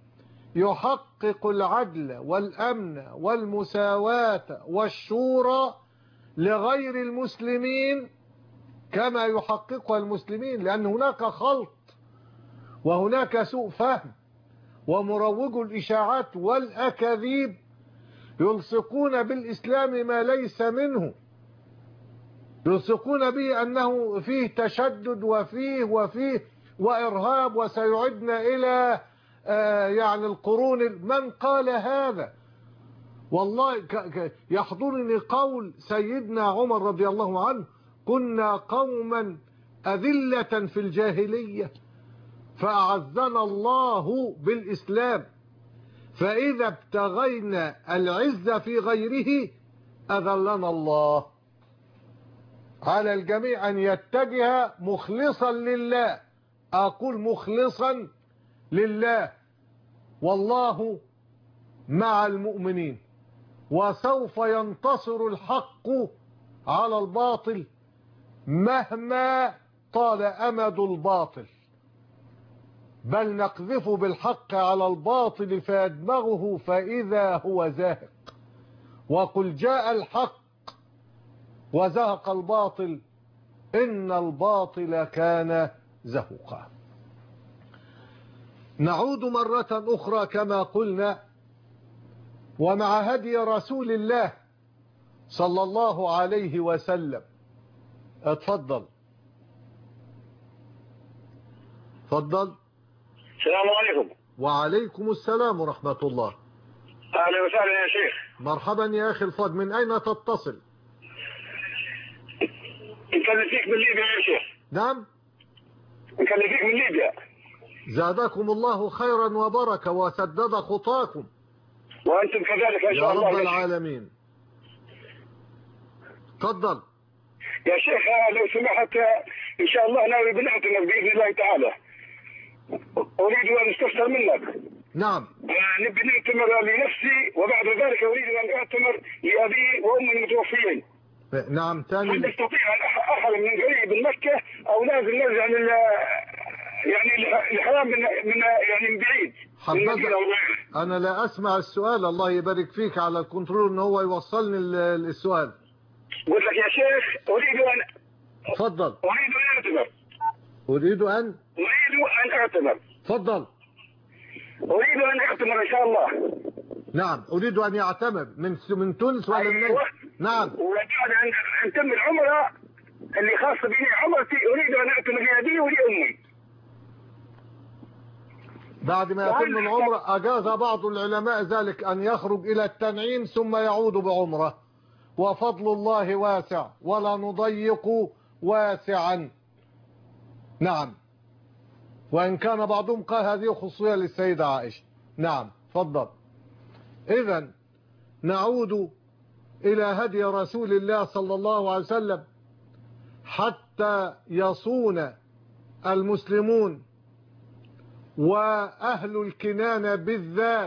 يحقق العدل والأمن والمساواة والشورى لغير المسلمين كما يحققها المسلمين، لأن هناك خلط وهناك سوء فهم، ومروج الإشاعات والأكاذيب يلصقون بالإسلام ما ليس منه، يلصقون به أنه فيه تشدد وفيه وإرهاب وسيعدنا إلى يعني القرون. من قال هذا؟ والله يحضرني قول سيدنا عمر رضي الله عنه: كنا قوما أذلة في الجاهلية فأعزنا الله بالإسلام، فإذا ابتغينا العزة في غيره أذلنا الله. على الجميع أن يتجه مخلصا لله، أقول مخلصا لله، والله مع المؤمنين، وسوف ينتصر الحق على الباطل مهما طال أمد الباطل، بل نقذف بالحق على الباطل فيدمغه فإذا هو زاهق. وقل جاء الحق وزهق الباطل إن الباطل كان زهوقا. نعود مرة أخرى كما قلنا، ومع هدي رسول الله صلى الله عليه وسلم. اتفضل. اتفضل. السلام عليكم. وعليكم السلام ورحمة الله. أهلا وسهلا يا شيخ. مرحبا يا أخي الفاضل، من أين تتصل؟ نكلمك من ليبيا يا شيخ. نعم. نكلمك من ليبيا. زادكم الله خيرا وبركة وسدد خطاكم. وأنتم كذلك إن شاء الله يا رب العالمين. تفضل. يا شيخ لو سمحت، إن شاء الله ناوي بنعتمر بإذن الله تعالى. أريد أن أستفسر منك. نعم. نبي نعتمر لنفسي، وبعد ذلك أريد أن أعتمر لأبي وأمي المتوفيين. نعم. ثاني. هل نستطيع أن أحرم من قريب من مكة، أو لازم نرجع يعني الحرام من يعني من بعيد؟ أنا لا أسمع السؤال، الله يبارك فيك على الكنترول إن هو يوصلني السؤال. قلت لك يا شيخ أريد أن. تفضل. أريد أن أعتمر. أريد أن أعتمر. تفضل. أريد أن أعتمر إن شاء الله. نعم. أريد أن يعتمر من تونس ولا من أين؟ نعم. وبعد أن تم العمرة اللي خاصة بني عمرتي أريد أن أعتمر لأبي ولأمي. بعد ما يتم العمرة أجاز بعض العلماء ذلك، أن يخرج إلى التنعيم ثم يعود بعمرة، وفضل الله واسع ولا نضيق واسعا. نعم. وإن كان بعضهم قال هذه خصوصية للسيدة عائشة. نعم. تفضل. إذن نعود إلى هدي رسول الله صلى الله عليه وسلم حتى يصون المسلمون وأهل الكنانة بالذات.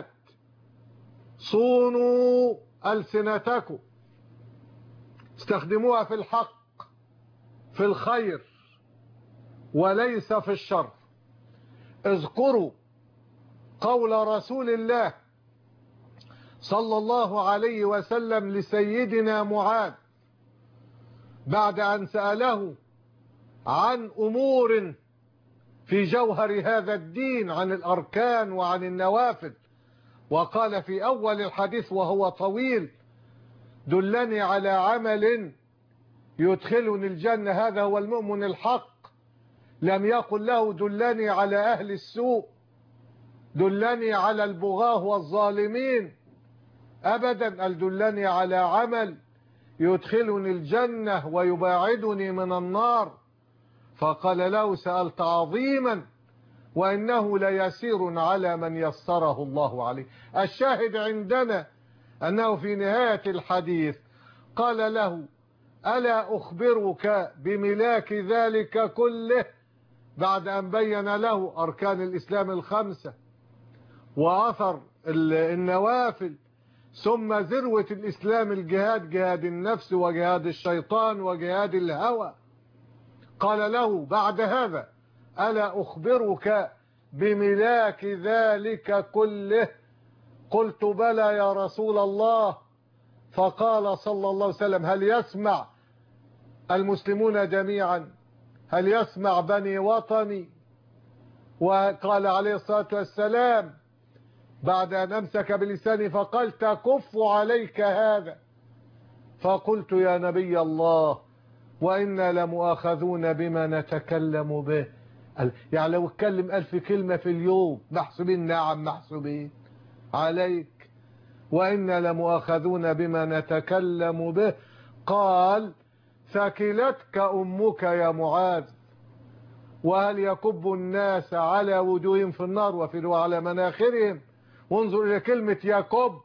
صونوا ألسنتكم، استخدموها في الحق في الخير وليس في الشر. اذكروا قول رسول الله صلى الله عليه وسلم لسيدنا معاذ بعد أن سأله عن أمور في جوهر هذا الدين، عن الأركان وعن النوافل، وقال في أول الحديث وهو طويل: دلني على عمل يدخلني الجنة، هذا هو المؤمن الحق. لم يقل له دلني على أهل السوء، دلني على البغاة والظالمين، أبدا. قال دلني على عمل يدخلني الجنة ويباعدني من النار. فقال له سألت عظيما وإنه ليسير على من يسره الله عليه. الشاهد عندنا أنه في نهاية الحديث قال له ألا أخبرك بملاك ذلك كله، بعد أن بين له أركان الإسلام ال5 وأثر النوافل، ثم ذروة الإسلام الجهاد، جهاد النفس وجهاد الشيطان وجهاد الهوى. قال له بعد هذا ألا أخبرك بملاك ذلك كله؟ قلت بلى يا رسول الله. فقال صلى الله عليه وسلم هل يسمع المسلمون جميعا؟ هل يسمع بني وطني؟ وقال عليه الصلاة والسلام بعد أن أمسك بلساني فقال تكف عليك هذا. فقلت يا نبي الله وإنا لمؤاخذون بما نتكلم به. يعني لو اتكلم 1000 كلمة في اليوم محسوبين؟ نعم محسوبين عليك. وإنا لمؤاخذون بما نتكلم به. قال ثكلتك أمك يا معاذ، وهل يكب الناس على وجوههم في النار وفي على مناخرهم؟ وانظر إلى كلمة يكب،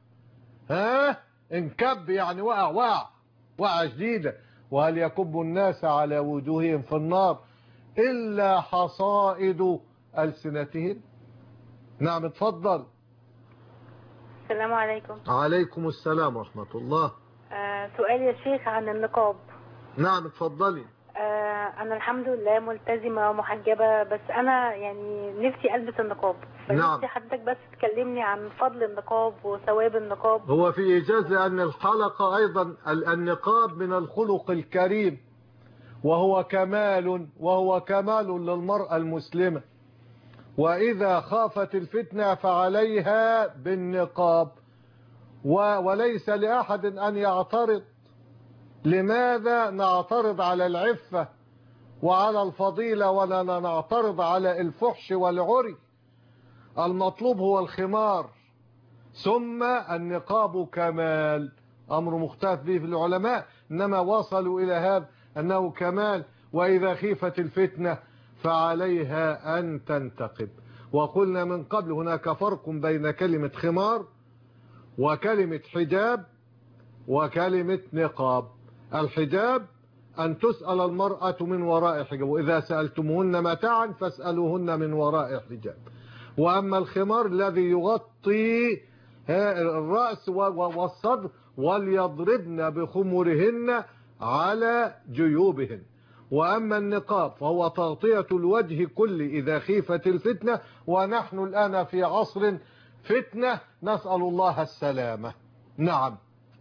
انكب يعني وقع شديدة. وهل يكب الناس على وجوههم في النار إلا حصائد ألسنتهم؟ نعم اتفضل. السلام عليكم. عليكم السلام ورحمة الله. سؤال يا شيخ عن النقاب. نعم اتفضلي. أنا الحمد لله ملتزمة ومحجبة، بس أنا يعني نفسي ألبس النقاب، فنفسي حضرتك بس تكلمني عن فضل النقاب وثواب النقاب. هو في إيجاز لأن الحلقة أيضا النقاب من الخلق الكريم، وهو كمال للمرأة المسلمة، وإذا خافت الفتنة فعليها بالنقاب، وليس لأحد أن يعترض. لماذا نعترض على العفة وعلى الفضيلة ولا نعترض على الفحش والعري؟ المطلوب هو الخمار، ثم النقاب كمال، أمر مختلف به في العلماء، إنما وصلوا إلى هذا أنه كمال. وإذا خيفت الفتنة فعليها أن تنتقب. وقلنا من قبل هناك فرق بين كلمة خمار وكلمة حجاب وكلمة نقاب. الحجاب أن تسأل المرأة من وراء حجاب، وإذا سألتموهن متاعا فاسألوهن من وراء حجاب. وأما الخمار الذي يغطي الرأس والصدر، وليضربن بخمرهن على جيوبهن. وأما النقاب فهو تغطية الوجه كله إذا خيفت الفتنة، ونحن الآن في عصر فتنة، نسأل الله السلامة. نعم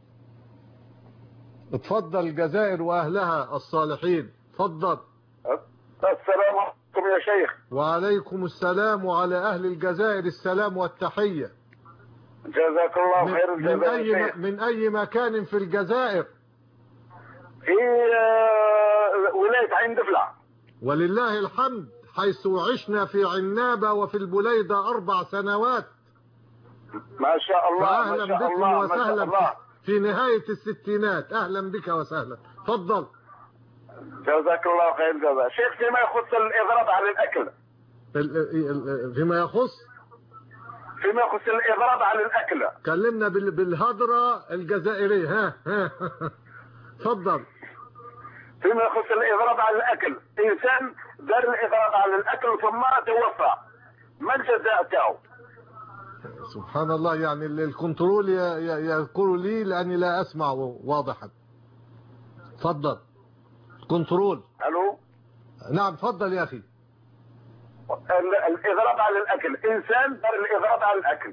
اتفضل. الجزائر وأهلها الصالحين، اتفضل. السلام عليكم يا شيخ. وعليكم السلام، وعلى أهل الجزائر السلام والتحية. جزاك الله خير الجزاء. من أي مكان في الجزائر؟ في ولاية عين دفلة. ولله الحمد، حيث عشنا في عنابة وفي البليدة 4 سنوات. ما شاء الله. فأهلا ما شاء بكم الله. وسهلا ما شاء الله. في نهاية الستينات، أهلا بك وسهلا. تفضل. جزاك الله خير الجزاء. شيخ فيما يخص الإضراب على الأكل، فيما يخص الإضراب على الأكل، كلمنا بالهضرة الجزائرية. تفضل. فيما يخص الإضراب على الأكل، إنسان دار الإضراب على الأكل ثم توفى، ما الجزاء تاعو؟ سبحان الله، يعني الكنترول يذكر لي لأني لا أسمع واضحا. تفضل. كنترول. ألو. نعم تفضل يا أخي. الإضراب على الأكل، إنسان دار الإضراب على الأكل.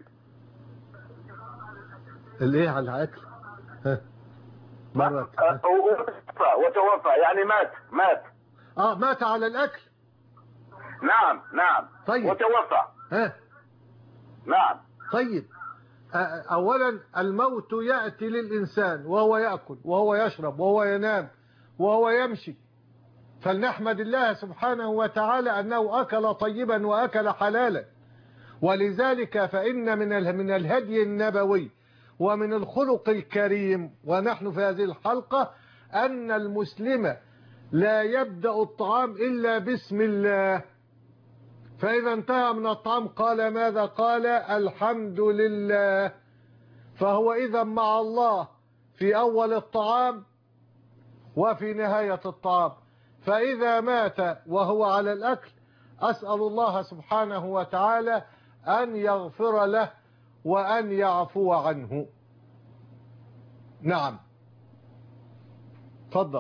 الإيه على الأكل؟ مرة. وتوفى يعني مات. مات على الأكل. نعم. طيب. وتوفى. نعم. طيب. أولا الموت يأتي للإنسان وهو يأكل وهو يشرب وهو ينام وهو يمشي، فلنحمد الله سبحانه وتعالى أنه أكل طيبا وأكل حلالا. ولذلك فإن من الهدي النبوي ومن الخلق الكريم، ونحن في هذه الحلقة، أن المسلم لا يبدأ الطعام إلا بسم الله، فإذا انتهى من الطعام قال ماذا؟ قال الحمد لله. فهو إذا مع الله في أول الطعام وفي نهاية الطعام. فإذا مات وهو على الأكل أسأل الله سبحانه وتعالى أن يغفر له وأن يعفو عنه. نعم، تفضل.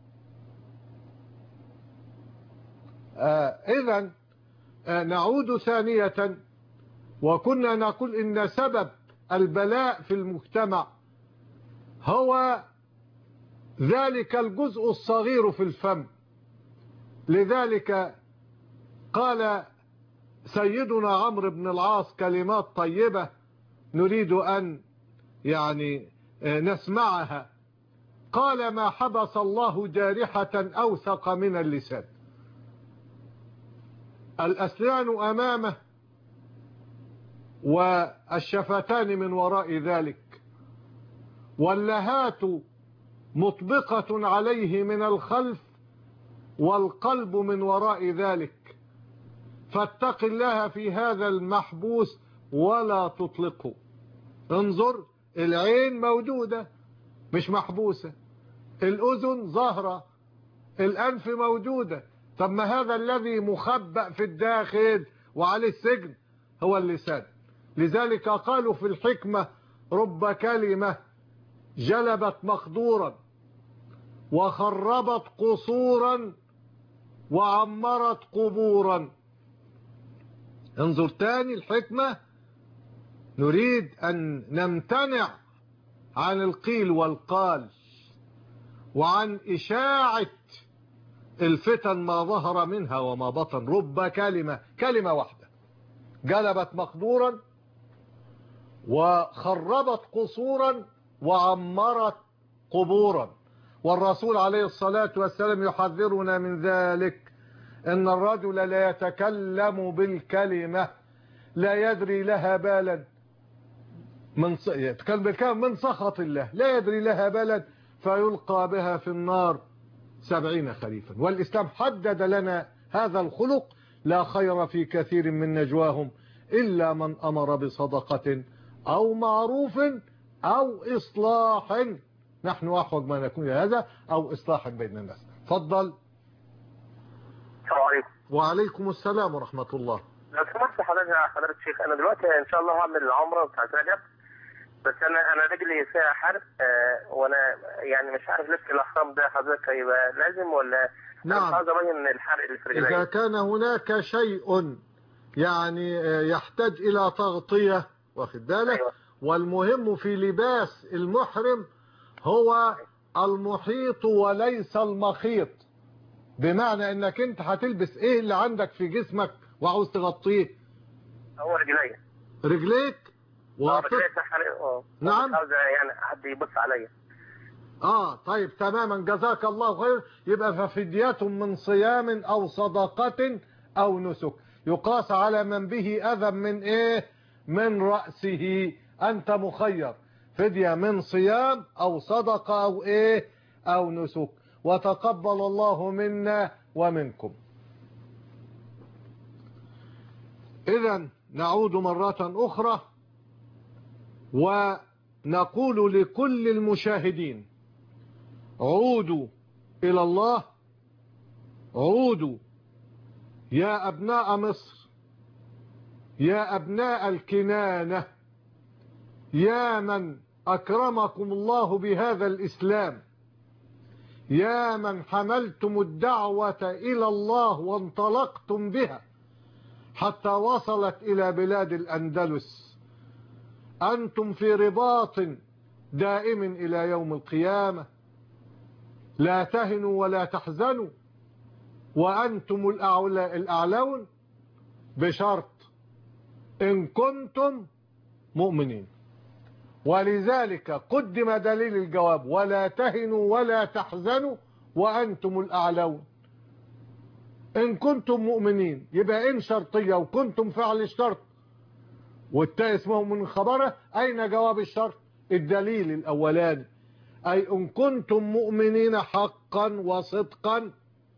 إذن نعود ثانية، وكنا نقول إن سبب البلاء في المجتمع هو ذلك الجزء الصغير في الفم. لذلك قال سيدنا عمرو بن العاص كلمات طيبة نريد أن نسمعها. قال ما حبس الله جارحة أوثق من اللسان. الأسنان أمامه والشفتان من وراء ذلك، واللهات مطبقة عليه من الخلف والقلب من وراء ذلك. فاتق الله في هذا المحبوس ولا تطلقه. انظر، العين موجودة مش محبوسة، الأذن ظاهرة، الأنف موجودة. طب ما هذا الذي مخبأ في الداخل وعليه السجن هو اللسان. لذلك قالوا في الحكمة رب كلمة جلبت مقدورا وخربت قصورا وعمرت قبورا. انظر تاني الحكمة، نريد أن نمتنع عن القيل والقال وعن إشاعة الفتن ما ظهر منها وما بطن. رب كلمة واحدة جلبت مقدورا وخربت قصورا وعمرت قبورا. والرسول عليه الصلاة والسلام يحذرنا من ذلك، إن الرجل لا يتكلم بالكلمة لا يدري لها بالا يتكلم بالكلمة من سخط الله لا يدري لها بالا فيلقى بها في النار 70 خريفا. والإسلام حدد لنا هذا الخلق: لا خير في كثير من نجواهم إلا من أمر بصدقة أو معروف أو إصلاح. نحن أحوج ما نكون هذا، أو إصلاح بين الناس. تفضل. السلام عليكم. وعليكم السلام ورحمة الله. لو سمحت حضرتك شيخ، أنا دلوقتي إن شاء الله هعمل العمرة بتاعت رجب، بس أنا رجلي فيها حرق، وأنا يعني مش عارف لبس الأحرام ده حضرتك هيبقى لازم ولا؟ نعم، عايز أبين الحرق اللي في رجلي. إذا كان هناك شيء يحتاج إلى تغطية، واخد بالك؟ أيوة. والمهم في لباس المحرم هو المحيط وليس المخيط، بمعنى انك انت هتلبس ايه اللي عندك في جسمك وعاوز تغطيه. هو رجليك نعم. مش عاوز يعني حد يبص عليا. طيب تماما، جزاك الله خير. يبقى ففدية من صيام او صدقة او نسك، يقاس على من به اذى من ايه؟ من رأسه. انت مخير، فدية من صيام او صدقة او ايه؟ او نسك. وتقبل الله منا ومنكم. إذن نعود مرة أخرى ونقول لكل المشاهدين: عودوا إلى الله، عودوا يا أبناء مصر، يا أبناء الكنانة، يا من أكرمكم الله بهذا الإسلام، يا من حملتم الدعوة إلى الله وانطلقتم بها حتى وصلت إلى بلاد الأندلس. أنتم في رباط دائم إلى يوم القيامة. لا تهنوا ولا تحزنوا وأنتم الأعلون، بشرط إن كنتم مؤمنين. ولذلك قدم دليل الجواب: ولا تهنوا ولا تحزنوا وأنتم الأعلون. إن كنتم مؤمنين، يبقى إن شرطية وكنتم فعل الشرط، والتاء اسمه من خبره. أين جواب الشرط؟ الدليل الأولاني: أي إن كنتم مؤمنين حقا وصدقا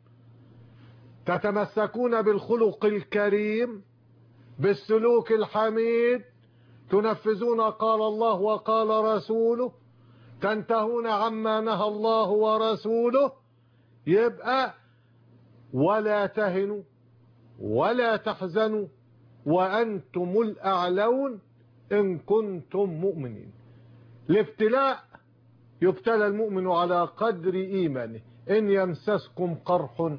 تتمسكون بالخلق الكريم بالسلوك الحميد، تنفذون قال الله وقال رسوله، تنتهون عما نهى الله ورسوله، يبقى ولا تهنوا ولا تحزنوا وأنتم الأعلون إن كنتم مؤمنين. الابتلاء يبتلى المؤمن على قدر إيمانه. إن يمسسكم قرح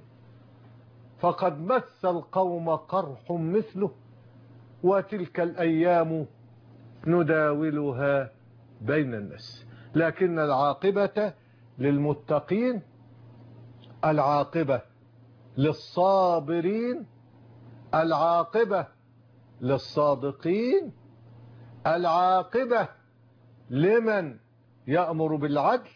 فقد مس القوم قرح مثله وتلك الأيام نداولها بين الناس، لكن العاقبة للمتقين، العاقبة للصابرين، العاقبة للصادقين، العاقبة لمن يأمر بالعدل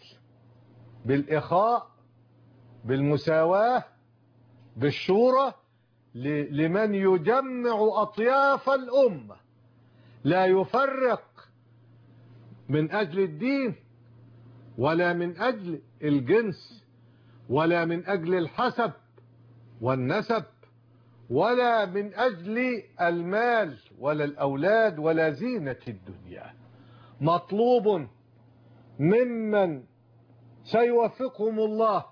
بالإخاء بالمساواة بالشورى، لمن يجمع أطياف الأمة لا يفرق من أجل الدين ولا من أجل الجنس ولا من أجل الحسب والنسب ولا من أجل المال ولا الأولاد ولا زينة الدنيا. مطلوب ممن سيوفقهم الله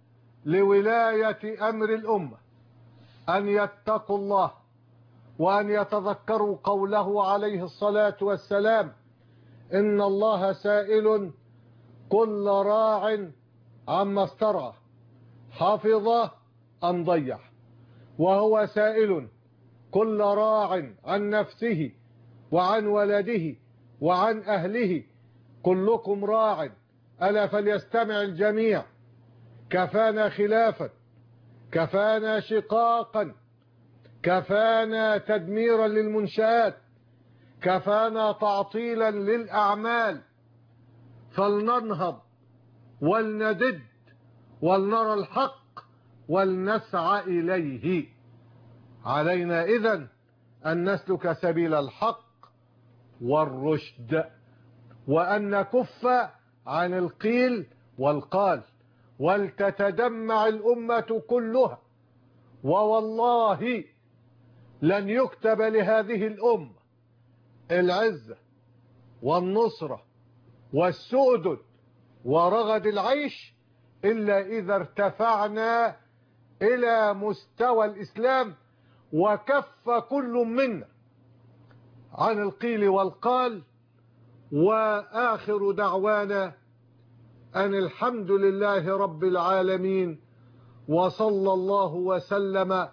لولاية أمر الأمة أن يتقوا الله وأن يتذكروا قوله عليه الصلاة والسلام: إن الله سائل كل راع عما استرعى حفظ أم ضيع، وهو سائل كل راع عن نفسه وعن ولده وعن أهله، كلكم راع ألا فليستمع الجميع. كفانا خلافا، كفانا شقاقا، كفانا تدميرا للمنشآت، كفانا تعطيلا للأعمال، فلننهض ولندد ولنرى الحق ولنسعى إليه. علينا إذن أن نسلك سبيل الحق والرشد، وأن نكف عن القيل والقال، ولتتجمع الأمة كلها. ووالله لن يكتب لهذه الأمة العزة والنصرة والسؤدد ورغد العيش إلا إذا ارتفعنا إلى مستوى الإسلام وكف كل منا عن القيل والقال. وآخر دعوانا أن الحمد لله رب العالمين، وصلى الله وسلم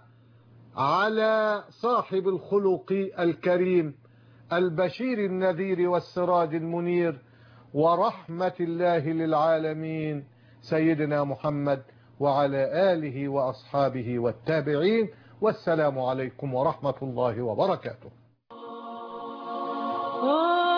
على صاحب الخلق الكريم البشير النذير والسراج المنير ورحمة الله للعالمين سيدنا محمد وعلى آله وأصحابه والتابعين. والسلام عليكم ورحمة الله وبركاته.